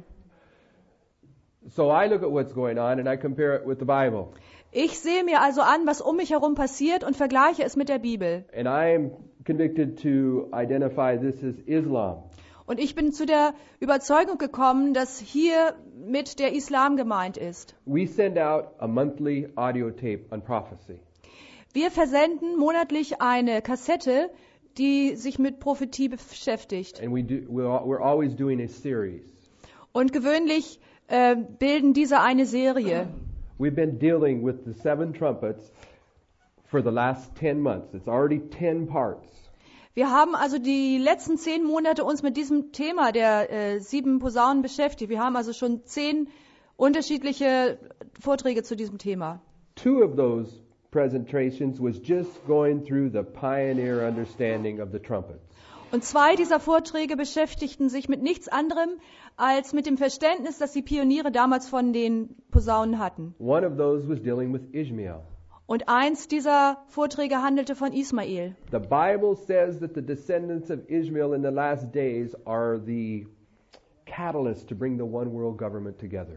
So I look at what's going on and I compare it with the Bible. Ich sehe mir also an, was um mich herum passiert und vergleiche es mit der Bibel. And I am convicted to identify this as Islam. Und ich bin zu der Überzeugung gekommen, dass hier mit der Islam gemeint ist. We send out a monthly audio tape on prophecy. Wir versenden monatlich eine Kassette, die sich mit Prophetie beschäftigt. And we do, we're always doing a series. Und gewöhnlich äh, bilden diese eine Serie. We've been dealing with the seven trumpets for the last ten months. It's already ten parts. Wir haben also die letzten zehn Monate uns mit diesem Thema der äh, sieben Posaunen beschäftigt. Wir haben also schon zehn unterschiedliche Vorträge zu diesem Thema. Two of those presentations was just going through the pioneer understanding of the trumpets. Und zwei dieser Vorträge beschäftigten sich mit nichts anderem als mit dem Verständnis, das die Pioniere damals von den Posaunen hatten. One of those was dealing with Ishmael. Und eins dieser Vorträge handelte von Ismael. The Bible says that the descendants of Ishmael in the last days are the catalyst to bring the one world government together.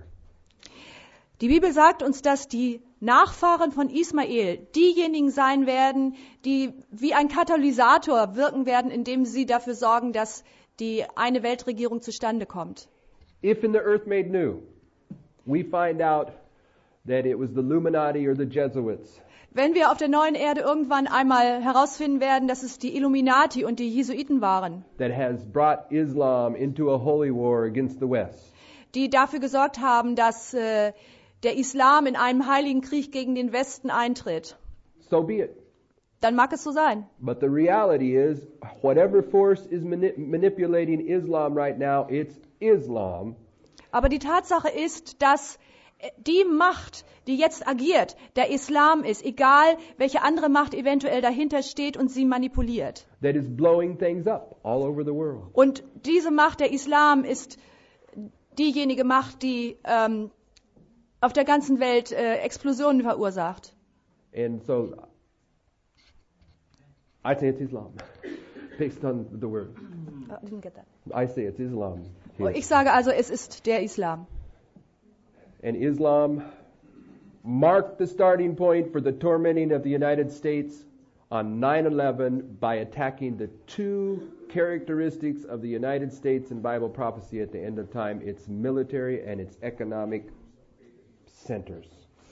Die Bibel sagt uns, dass die Nachfahren von Ismael diejenigen sein werden, die wie ein Katalysator wirken werden, indem sie dafür sorgen, dass die eine Weltregierung zustande kommt. If in the earth made new, we find out that it was the Illuminati or the Jesuits. Wenn wir auf der neuen Erde irgendwann einmal herausfinden werden, dass es die Illuminati und die Jesuiten waren, that has brought Islam into a holy war against the West. Die dafür gesorgt haben, dass äh, der Islam in einem heiligen Krieg gegen den Westen eintritt. So be it. Dann mag es so sein. But the reality is, whatever force is mani- manipulating Islam right now, it's Islam. Aber die Tatsache ist, dass die Macht, die jetzt agiert, der Islam ist, egal welche andere Macht eventuell dahinter steht und sie manipuliert. That is blowing things up all over the world. Und diese Macht, der Islam, ist diejenige Macht, die ähm, auf der ganzen Welt äh, Explosionen verursacht. And so, I say it's Islam, based on the word. I didn't get that. I say it's Islam. Oh, ich sage also, es ist der Islam. And Islam marked the starting point for the tormenting of the United States on nine eleven by attacking the two characteristics of the United States in Bible prophecy at the end of time, its military and its economic centers.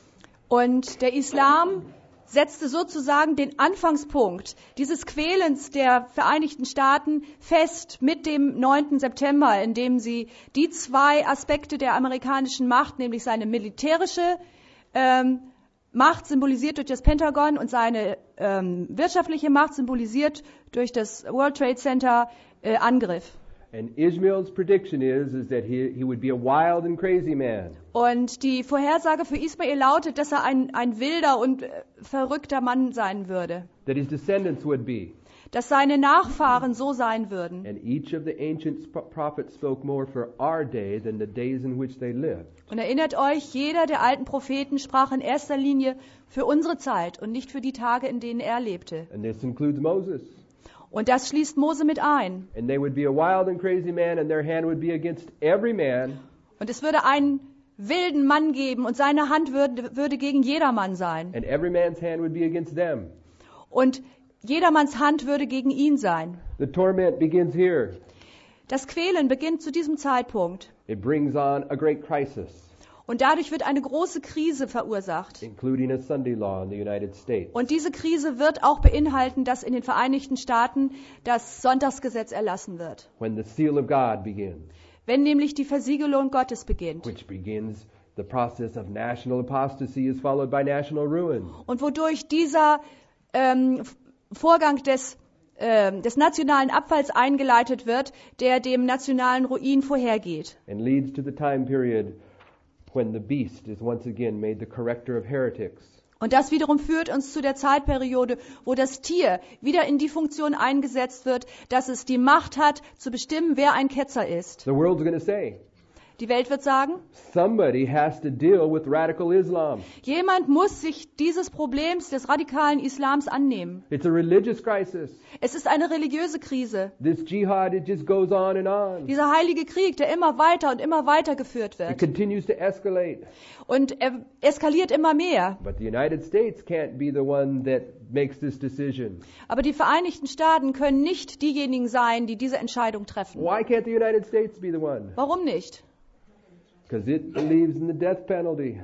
Und der Islam setzte sozusagen den Anfangspunkt dieses Quälens der Vereinigten Staaten fest mit dem neunten September, in dem sie die zwei Aspekte der amerikanischen Macht, nämlich seine militärische ähm, Macht symbolisiert durch das Pentagon und seine ähm, wirtschaftliche Macht symbolisiert durch das World Trade Center äh, angriff. And Ishmael's prediction is, is that he, he would be a wild and crazy man. Und die Vorhersage für Ismael lautet, dass er ein, ein wilder und äh, verrückter Mann sein würde. That his descendants would be. Dass seine Nachfahren so sein würden. And each of the ancient prophets spoke more for our day than the days in which they lived. Und erinnert euch, jeder der alten Propheten sprach in erster Linie für unsere Zeit und nicht für die Tage, in denen er lebte. And this includes Moses. Und das schließt Mose mit ein. And they would be a wild and crazy man, and their hand would be against every man. Und es würde einen wilden Mann geben und seine Hand würde, würde gegen jedermann sein. And every man's hand would be against them. Und jedermanns Hand würde gegen ihn sein. The torment begins here. Das Quälen beginnt zu diesem Zeitpunkt. It brings on a great crisis. Und dadurch wird eine große Krise verursacht. Including a Sunday law in the United States. Und diese Krise wird auch beinhalten, dass in den Vereinigten Staaten das Sonntagsgesetz erlassen wird. When the seal of God begins. Wenn nämlich die Versiegelung Gottes beginnt. Which begins the process of national apostasy is followed by national ruin. Und wodurch dieser ähm, Vorgang des, ähm, des nationalen Abfalls eingeleitet wird, der dem nationalen Ruin vorhergeht. And leads to the time period when the beast is once again made the corrector of heretics. Und das wiederum führt uns zu der Zeitperiode, wo das Tier wieder in die Funktion eingesetzt wird, dass es die Macht hat, zu bestimmen, wer ein Ketzer ist. The world's going to say, Die Welt wird sagen, somebody has to deal with radical Islam. jemand muss sich dieses Problems des radikalen Islams annehmen. It's a religious crisis. Es ist eine religiöse Krise. This jihad, it just goes on and on. Dieser heilige Krieg, der immer weiter und immer weiter geführt It wird. continues to escalate. Und er eskaliert immer mehr. But the United States can't be the one that makes this decision. Aber die Vereinigten Staaten können nicht diejenigen sein, die diese Entscheidung treffen. Why can't the United States be the one? Warum nicht? Because it believes in the death penalty.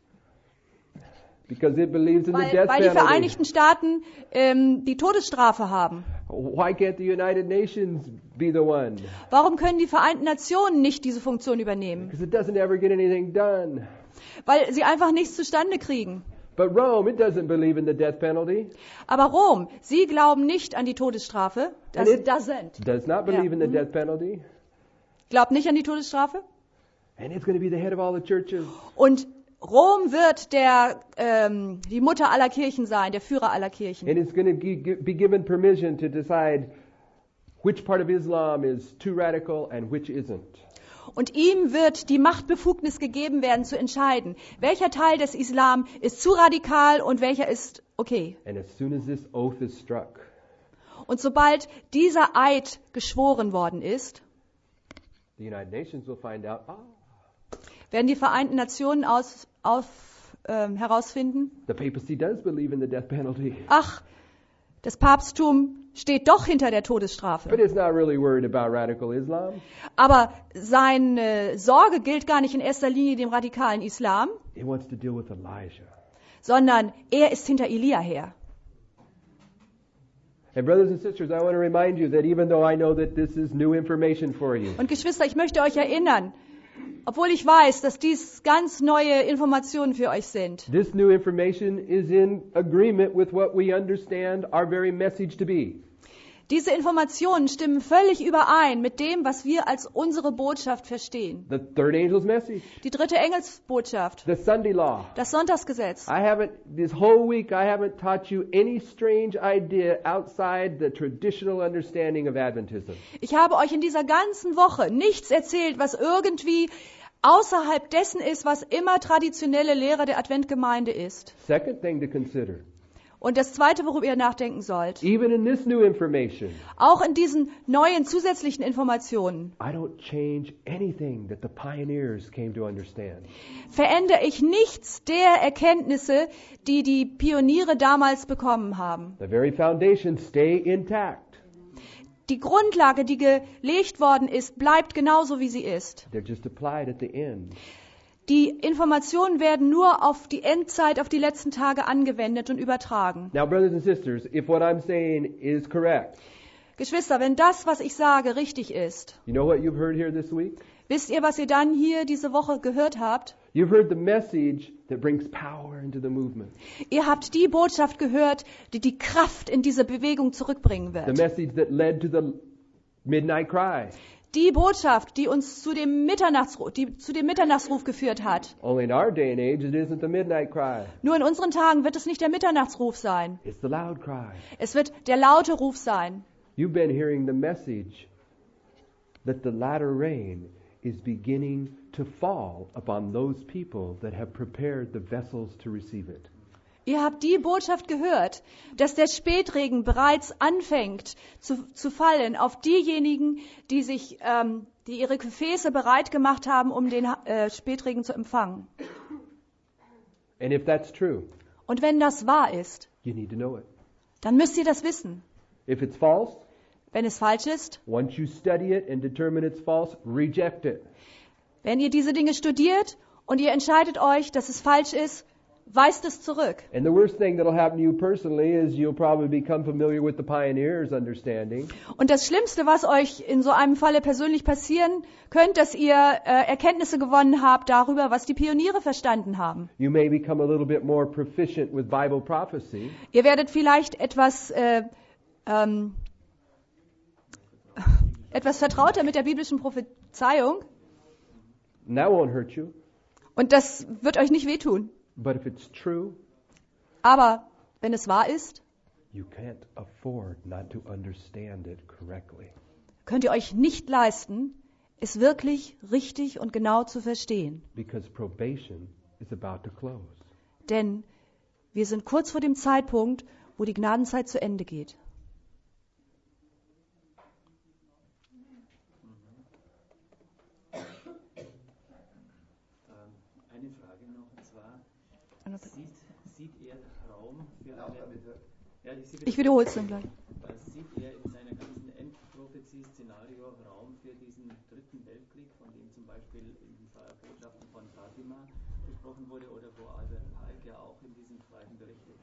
Because it believes in the Weil, death weil die penalty. Vereinigten Staaten ähm, die Todesstrafe haben. Why can't the United Nations be the one? Warum können die Vereinten Nationen nicht diese Funktion übernehmen? Because it doesn't ever get anything done. Weil sie einfach nichts zustande kriegen. But Rome, it doesn't believe in the death penalty. Aber Rom, sie glauben nicht an die Todesstrafe. Das And it doesn't. Does not believe Ja. in the Mhm. death penalty. Glaubt nicht an die Todesstrafe. And it's going to be the head of all the churches. Und Rom wird der, ähm, die Mutter aller Kirchen sein, der Führer aller Kirchen. And it's going to be given permission to decide which part of Islam is too radical and which isn't. Und ihm wird die Machtbefugnis gegeben werden, zu entscheiden, welcher Teil des Islam ist zu radikal und welcher ist okay. And as soon as this oath is struck, Und sobald dieser Eid geschworen worden ist, the United Nations will find out, ah, werden die Vereinten Nationen aus, auf, ähm, herausfinden, the papacy does believe in the death penalty. ach, das Papsttum steht doch hinter der Todesstrafe. But it's not really worried about radical Islam. Aber seine Sorge gilt gar nicht in erster Linie dem radikalen Islam, It wants to deal with Elijah. sondern er ist hinter Elia her. And brothers and sisters, I want to remind you that even though I know that this is new information for you, Und Geschwister, ich möchte euch erinnern, obwohl ich weiß, dass dies ganz neue Informationen für euch sind. this new information is in agreement with what we understand our very message to be. Diese Informationen stimmen völlig überein mit dem, was wir als unsere Botschaft verstehen. The third angel's message, Die dritte Engelsbotschaft, the Sunday law. das Sonntagsgesetz. I haven't, this whole week, I haven't taught you any strange idea outside the traditional understanding of Adventism. Ich habe euch in dieser ganzen Woche nichts erzählt, was irgendwie außerhalb dessen ist, was immer traditionelle Lehre der Adventgemeinde ist. Second thing to consider, Und das Zweite, worüber ihr nachdenken sollt, even in this new information, auch in diesen neuen zusätzlichen Informationen, I don't change anything that the pioneers came to understand. verändere ich nichts der Erkenntnisse, die die Pioniere damals bekommen haben. The very foundations stay intact. Die Grundlage, die gelegt worden ist, bleibt genauso, wie sie ist. They're just applied at the end. Die Informationen werden nur auf die Endzeit, auf die letzten Tage angewendet und übertragen. Now, brothers and sisters, if what I'm saying is correct, Geschwister, wenn das, was ich sage, richtig ist, you know what you've heard here this week? wisst ihr, was ihr dann hier diese Woche gehört habt? You've heard the message that brings power into the movement. Ihr habt die Botschaft gehört, die die Kraft in diese Bewegung zurückbringen The wird. message that led to the midnight cry. Die Botschaft, die uns zu dem Mitternachtsruf, die zu dem Mitternachtsruf geführt hat. Only in our day and age, it isn't the midnight cry. Nur in unseren Tagen wird es nicht der Mitternachtsruf sein. It's the loud cry. Es wird der laute Ruf sein. You've been hearing the message that the latter rain is beginning to fall upon those people that have prepared the vessels to receive it. Ihr habt die Botschaft gehört, dass der Spätregen bereits anfängt zu, zu fallen auf diejenigen, die sich, ähm, die ihre Gefäße bereit gemacht haben, um den äh, Spätregen zu empfangen. And if that's true, Und wenn das wahr ist, you need to know it. dann müsst ihr das wissen. If it's false, Wenn es falsch ist, once you study it and determine it's false, reject it. wenn ihr diese Dinge studiert und ihr entscheidet euch, dass es falsch ist, weist es zurück. And the worst thing that'll happen to you personally is you'll probably become familiar with the pioneers' understanding. Und das Schlimmste, was euch in so einem Falle persönlich passieren könnte, dass ihr äh, Erkenntnisse gewonnen habt darüber, was die Pioniere verstanden haben. You may become a little bit more proficient with Bible prophecy. Ihr werdet vielleicht etwas äh, ähm, etwas vertrauter mit der biblischen Prophezeiung And that won't hurt you. und das wird euch nicht wehtun. But if it's true, Aber wenn es wahr ist, you can't afford not to understand it correctly. könnt ihr euch nicht leisten, es wirklich richtig und genau zu verstehen. Because probation is about to close. Denn wir sind kurz vor dem Zeitpunkt, wo die Gnadenzeit zu Ende geht. Eine Frage noch, und zwar, sieht, sieht er Raum für eine... Ja, ich, Ich wiederhole es dann gleich. Sieht er in seiner ganzen Endprophezie-Szenario Raum für diesen dritten Weltkrieg, von dem zum Beispiel in den Botschaften von Fatima gesprochen wurde oder wo Albert Pike ja auch in diesen Fragen berichtet?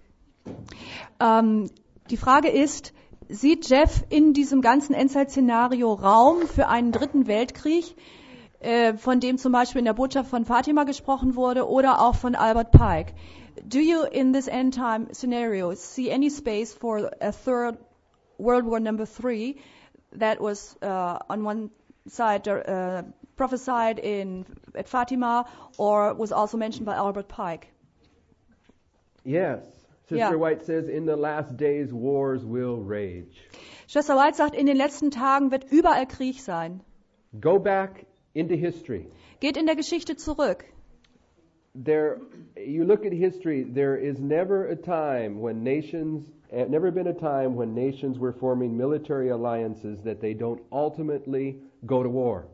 Ähm, die Frage ist, sieht Jeff in diesem ganzen Endzeit-Szenario Raum für einen dritten Weltkrieg, äh, von dem zum Beispiel in der Botschaft von Fatima gesprochen wurde oder auch von Albert Pike? Do you in this end-time scenario see any space for a third World War number three that was uh, on one side uh, prophesied in at Fatima or was also mentioned by Albert Pike? Yes. Sister Yeah. White says, in the last days wars will rage. Schwester White sagt, in den letzten Tagen wird überall Krieg sein. Go back into history. Geht in der Geschichte zurück. There, you look at history, there is never a time when nations, eh, never been a time when nations were forming military alliances that they don't ultimately go to war.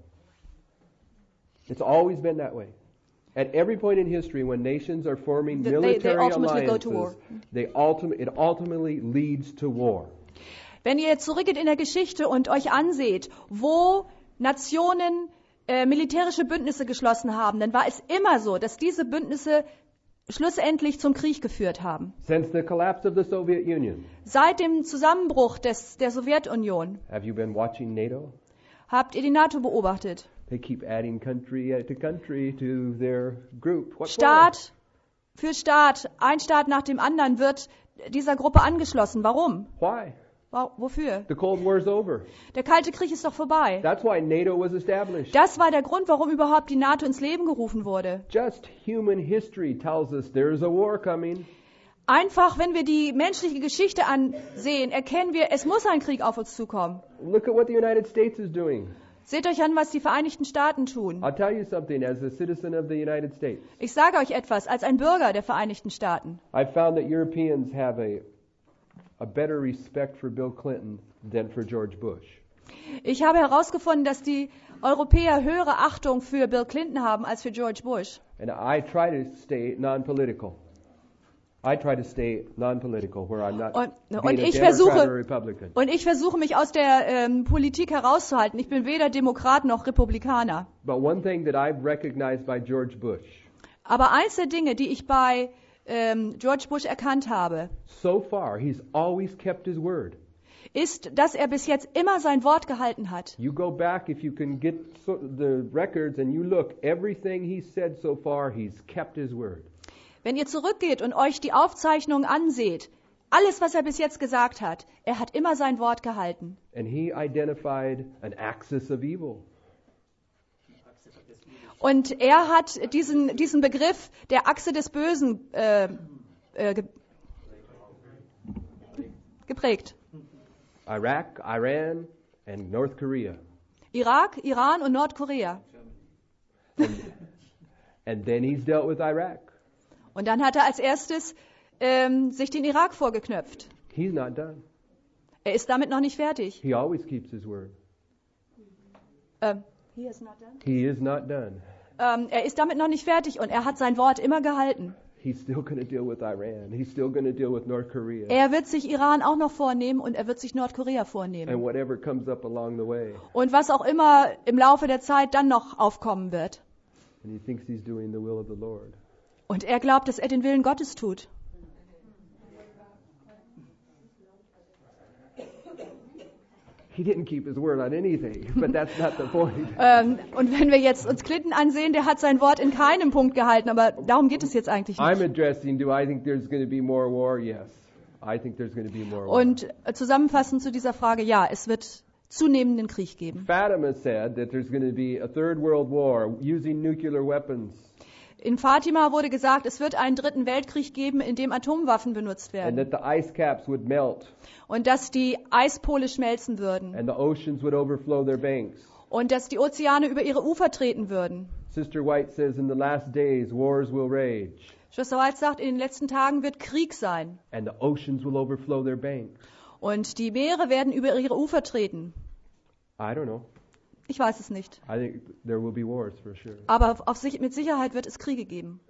It's always been that way. At every point in history, when nations are forming They- they military ultimately go alliances, to war. they ultim- it ultimately leads to war. Wenn ihr jetzt zurückgeht in der Geschichte und euch anseht, wo Nationen äh, militärische Bündnisse geschlossen haben, dann war es immer so, dass diese Bündnisse schlussendlich zum Krieg geführt haben. Since the collapse of the Soviet Union, Seit dem Zusammenbruch des, der Sowjetunion have you been watching NATO? habt ihr die NATO beobachtet. They keep adding country to country to their group. What for? Staat für Staat, ein Staat nach dem anderen wird dieser Gruppe angeschlossen. Warum? Why? Wa- Wofür? The Cold War's over. Der Kalte Krieg ist doch vorbei. That's why NATO was established. Das war der Grund, warum überhaupt die NATO ins Leben gerufen wurde. Just human history tells us there's a war coming. Einfach, wenn wir die menschliche Geschichte ansehen, erkennen wir, es muss ein Krieg auf uns zukommen. Look at what the United States is doing. Seht euch an, was die Vereinigten Staaten tun. I'll tell you something as a citizen of the United States. Ich sage euch etwas, als ein Bürger der Vereinigten Staaten. I've found that Europeans have a a better respect for Bill Clinton than for George Bush. Ich habe herausgefunden, dass die Europäer höhere Achtung für Bill Clinton haben als für George Bush. And I try to stay non-political. I try to stay non-political, where I'm not Und, being und a ich Democrat or versuche Republican. und ich versuche mich aus der ähm, Politik herauszuhalten. Ich bin weder Demokrat noch Republikaner. But one thing that I've recognized by George Bush, Aber eins der Dinge, die ich bei ähm, George Bush erkannt habe, so far, he's always kept his word. ist, dass er bis jetzt immer sein Wort gehalten hat. You go back, if you can get so, the records and you look, everything he's said so far, he's kept his word. Wenn ihr zurückgeht und euch die Aufzeichnungen anseht, alles, was er bis jetzt gesagt hat, er hat immer sein Wort gehalten. And he identified an axis of evil. Und er hat diesen, diesen Begriff der Achse des Bösen äh, äh, ge- geprägt. Iraq, Iran, and North Korea. Irak, Iran und Nordkorea. And then he's dealt with Iraq. Und dann hat er als erstes ähm, sich den Irak vorgeknöpft. He's not done. Er ist damit noch nicht fertig. He always keeps his word. Ähm, he is not done. He is not done. Ähm, er ist damit noch nicht fertig und er hat sein Wort immer gehalten. He's still going to deal with Iran. He's still going to deal with North Korea. Er wird sich Iran auch noch vornehmen und er wird sich Nordkorea And vornehmen. whatever comes up along the way. Und was auch immer im Laufe der Zeit dann noch aufkommen wird. And he thinks he's doing the will of the Lord. Und er glaubt, dass er den Willen Gottes tut. He didn't keep his word on anything, but that's not the point. Ähm, und wenn wir jetzt uns Clinton ansehen, der hat sein Wort in keinem Punkt gehalten, aber darum geht es jetzt eigentlich I'm nicht. addressing, do I think there's going to be more war? Yes. I think there's going to be more war. Und äh, zusammenfassend zu dieser Frage, ja, es wird zunehmenden Krieg geben. Fatima said that there's going to be a third world war using nuclear weapons. In Fatima wurde gesagt, es wird einen dritten Weltkrieg geben, in dem Atomwaffen benutzt And werden. that the ice caps would melt Und dass die Eispole schmelzen würden. and the oceans would overflow their banks. Und dass die Ozeane über ihre Ufer treten würden. Sister White says in the last days wars will rage Schwester White sagt, in den letzten Tagen wird Krieg sein. and the oceans will overflow their banks. Und die Meere werden über ihre Ufer treten. I don't know. Ich weiß es nicht. I think there will be wars for sure. Aber auf sich, mit Sicherheit wird es Kriege geben.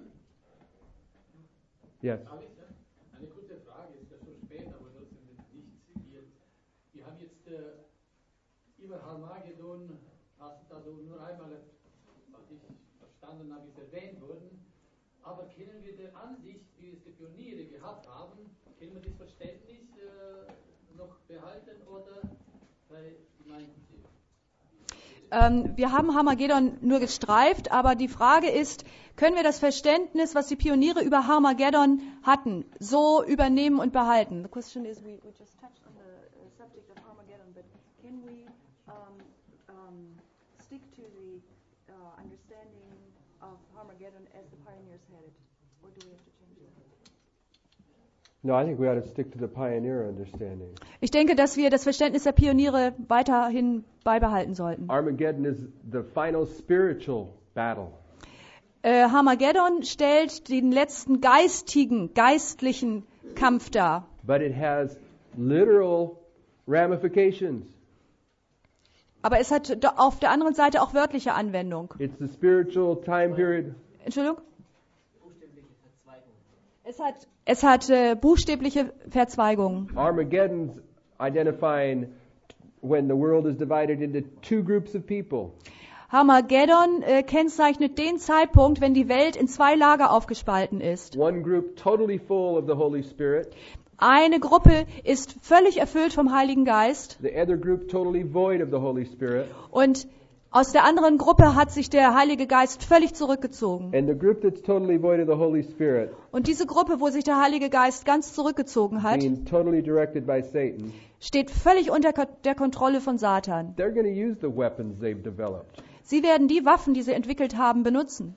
Yes. Eine kurze Frage, ist ja schon spät, aber trotzdem nicht hier. Wir haben jetzt äh, über Harmagedon, hast also nur einmal, was ich verstanden habe, ist erwähnt worden. Aber kennen wir die Ansicht, wie es die Pioniere gehabt haben, können wir das Verständnis äh, noch behalten oder weil, wie meinten Sie? Ähm, wir haben Harmagedon nur gestreift, aber die Frage ist, können wir das Verständnis, was die Pioniere über Harmagedon hatten, so übernehmen und behalten? The question is, we, we just touched on the uh, subject of Harmagedon, but can we um, um, stick to the uh, understanding of Harmagedon as the pioneers had it, or do we have to change it? No, I think we ought to stick to the pioneer understanding. Ich denke, dass wir das Verständnis der Pioniere weiterhin beibehalten sollten. Armageddon is the final spiritual battle. Äh, Harmagedon stellt den letzten geistigen, geistlichen Kampf dar. But it has literal ramifications. Aber es hat do- auf der anderen Seite auch wörtliche Anwendung. It's the spiritual time period. Entschuldigung? Buchstäbliche Verzweigung. Es hat, es hat äh, buchstäbliche Verzweigungen. Armageddon's identifying when the world is divided into two groups of people. Harmagedon äh, kennzeichnet den Zeitpunkt, wenn die Welt in zwei Lager aufgespalten ist. One group totally full of the Holy Spirit. Eine Gruppe ist völlig erfüllt vom Heiligen Geist The other group totally void of the Holy Spirit. und aus der anderen Gruppe hat sich der Heilige Geist völlig zurückgezogen. And the group that's totally void of the Holy Spirit, Und diese Gruppe, wo sich der Heilige Geist ganz zurückgezogen hat, being totally directed by Satan, steht völlig unter Ko- der Kontrolle von Satan. they're going to use the weapons they've developed. Sie werden die Waffen, die sie entwickelt haben, benutzen.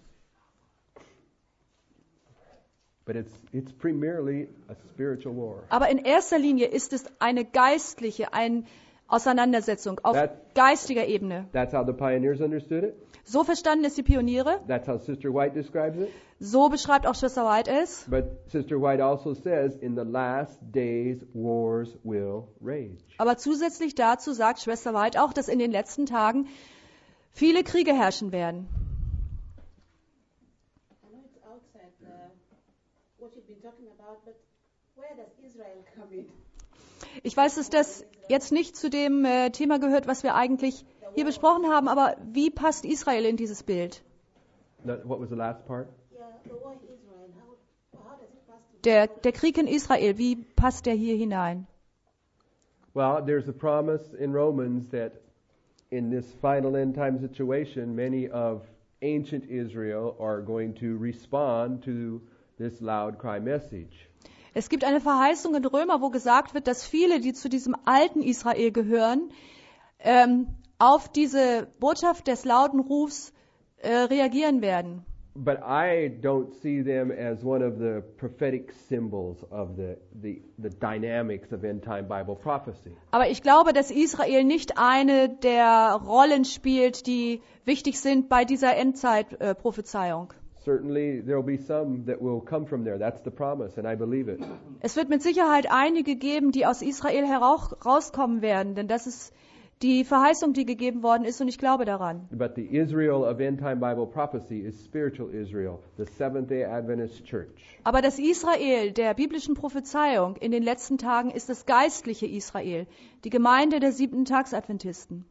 But it's it's primarily a spiritual war. Aber in erster Linie ist es eine geistliche, eine Auseinandersetzung auf That- geistiger Ebene. That's how the pioneers understood it. So verstanden es die Pioniere, That's how Sister White describes it. so beschreibt auch Schwester White es. But Sister White also says, in the last days, wars will rage. Aber zusätzlich dazu sagt Schwester White auch, dass in den letzten Tagen viele Kriege herrschen werden. I know it's outside the what you've been talking about, but where does Israel come in? Ich weiß, dass das jetzt nicht zu dem äh, Thema gehört, was wir eigentlich hier besprochen haben, aber wie passt Israel in dieses Bild? That- What was the last part? Yeah, the war in Israel. How, how does it pass to Der, der Krieg in Israel, wie passt der hier hinein? Well, there's a promise in Romans that in this final end time situation, many of ancient Israel are going to respond to this loud cry message. Es gibt eine Verheißung in Römer, wo gesagt wird, dass viele, die zu diesem alten Israel gehören, ähm, auf diese Botschaft des lauten Rufs äh, reagieren werden. But I don't see them as one of the prophetic symbols of the, the, the dynamics of end time Bible prophecy. Aber ich glaube, dass Israel nicht eine der Rollen spielt, die wichtig sind bei dieser Endzeitprophezeiung. Certainly there will be some that will come from there. That's the promise, and I believe it. Es wird mit Sicherheit einige geben, die aus Israel herauskommen werden, denn das ist die Verheißung, die gegeben worden ist, und ich glaube daran. But the Israel of end time Bible prophecy is spiritual Israel, the Seventh-day Adventist Church. Aber das Israel der biblischen Prophezeiung in den letzten Tagen ist das geistliche Israel, die Gemeinde der siebten Tagsadventisten.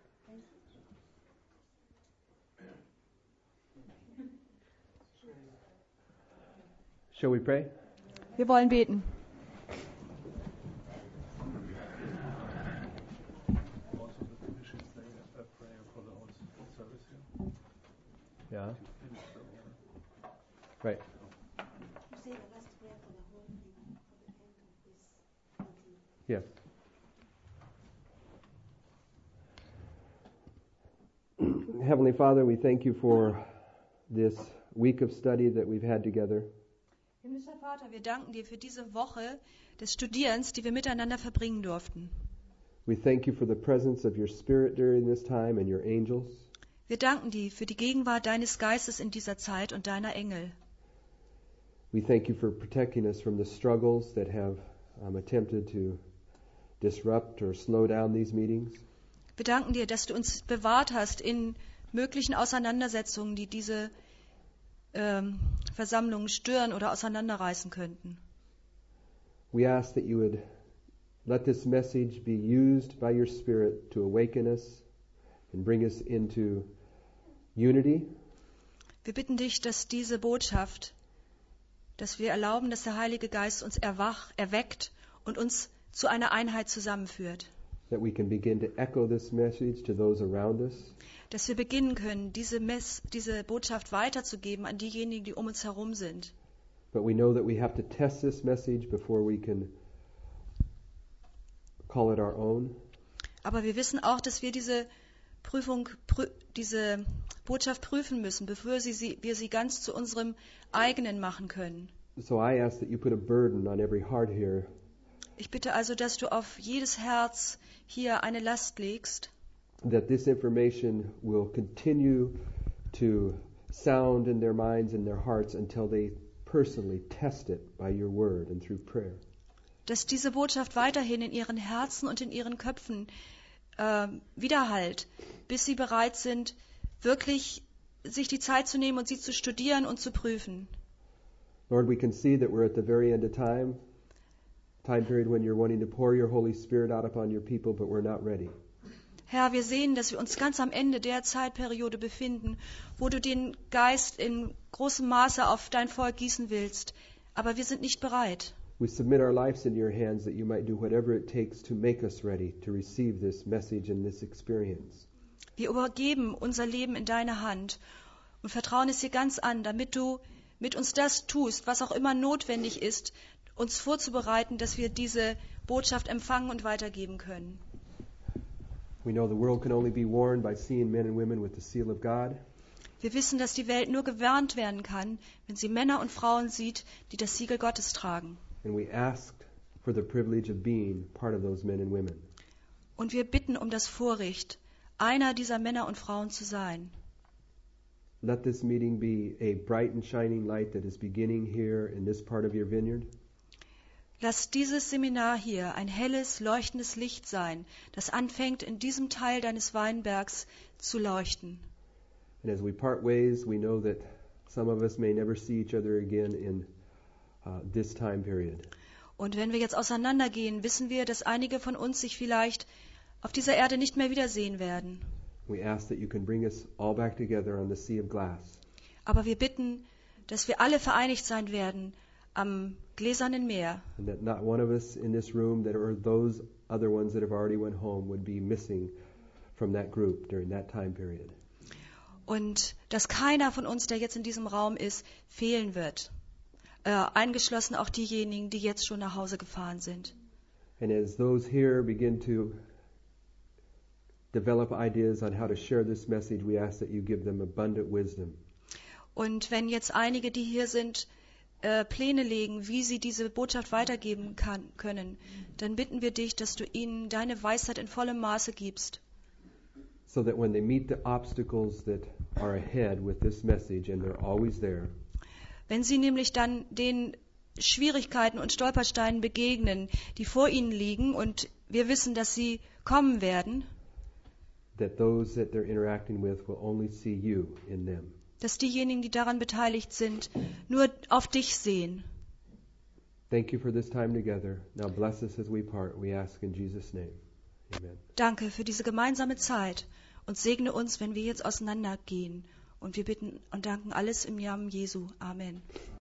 Shall we pray? Wir wollen beten. Also the commission say a prayer for the whole service here. Yeah. Finish the whole- Right. you say the last prayer for the whole thing, for the end of this meeting? Yes. Heavenly Father, we thank you for this week of study that we've had together. Himmlischer Vater, wir danken dir für diese Woche des Studierens, die wir miteinander verbringen durften. We thank you for the presence of your Spirit during this time and your angels. Wir danken dir für die Gegenwart deines Geistes in dieser Zeit und deiner Engel. We thank you for protecting us from the struggles that have um, attempted to disrupt or slow down these meetings. Wir danken dir, dass du uns bewahrt hast in möglichen Auseinandersetzungen, die diese ähm, Versammlungen stören oder auseinanderreißen könnten. We ask that you would let this message be used by your Spirit to awaken us and bring us into unity. Wir bitten dich, dass diese Botschaft, dass wir erlauben, dass der Heilige Geist uns erwach, erweckt und uns zu einer Einheit zusammenführt. That we can begin to echo this message to those around us. Dass wir beginnen können, diese, Mess, diese Botschaft weiterzugeben an diejenigen, die um uns herum sind. But we know that we have to test this message before we can call it our own. Aber wir wissen auch, dass wir diese Prüfung, prü- diese Botschaft prüfen müssen, bevor sie, sie, wir sie ganz zu unserem eigenen machen können. So I ask that you put a burden on every heart here, Ich bitte also, dass du auf jedes Herz hier eine Last legst, that this information will continue to sound in their minds and their hearts until they personally test it by your word and through prayer. dass diese Botschaft weiterhin in ihren Herzen und in ihren Köpfen äh, widerhallt, bis sie bereit sind, wirklich sich die Zeit zu nehmen und sie zu studieren und zu prüfen. Lord, we can see that we're at the very end of time, time period when you're wanting to pour your Holy Spirit out upon your people, but we're not ready. Herr, wir sehen, dass wir uns ganz am Ende der Zeitperiode befinden, wo du den Geist in großem Maße auf dein Volk gießen willst, aber wir sind nicht bereit. We submit our lives into your hands that you might do whatever it takes to make us ready to receive this message and this experience. Wir übergeben unser Leben in deine Hand und vertrauen es dir ganz an, damit du mit uns das tust, was auch immer notwendig ist, uns vorzubereiten, dass wir diese Botschaft empfangen und weitergeben können. We know the world can only be warned by seeing men and women with the seal of God. Wir wissen, dass die Welt nur gewarnt werden kann, wenn sie Männer und Frauen sieht, die das Siegel Gottes tragen. And we asked for the privilege of being part of those men and women. Und wir bitten um das Vorrecht, einer dieser Männer und Frauen zu sein. Let this meeting be a bright and shining light that is beginning here in this part of your vineyard. Lass dieses Seminar hier ein helles, leuchtendes Licht sein, das anfängt, in diesem Teil deines Weinbergs zu leuchten. And as we part ways, we know that some of us may never see each other again in uh, this time period. Und wenn wir jetzt auseinandergehen, wissen wir, dass einige von uns sich vielleicht auf dieser Erde nicht mehr wiedersehen werden. We ask that you can bring us all back together on the sea of glass. Aber wir bitten, dass wir alle vereinigt sein werden am gläsernen Meer. And that not one of us in this room that or those other ones that have already went home would be missing from that group during that time period. Und dass keiner von uns, der jetzt in diesem Raum ist, fehlen wird. Äh, eingeschlossen auch diejenigen, die jetzt schon nach Hause gefahren sind. And as those here begin to develop ideas on how to share this message, we ask that you give them abundant wisdom. Und wenn jetzt einige, die hier sind, äh, Pläne legen, wie sie diese Botschaft weitergeben kann, können, dann bitten wir dich, dass du ihnen deine Weisheit in vollem Maße gibst. So that when they meet the obstacles that are ahead with this message, and they're always there, Wenn sie nämlich dann den Schwierigkeiten und Stolpersteinen begegnen, die vor ihnen liegen, und wir wissen, dass sie kommen werden, that those that they're interacting with will only see you in them. dass diejenigen, die daran beteiligt sind, nur auf dich sehen. Thank you for this time together. Now bless us as we part. We ask in Jesus' name. Amen. Danke für diese gemeinsame Zeit und segne uns, wenn wir jetzt auseinandergehen. Und wir bitten und danken alles im Namen Jesu. Amen.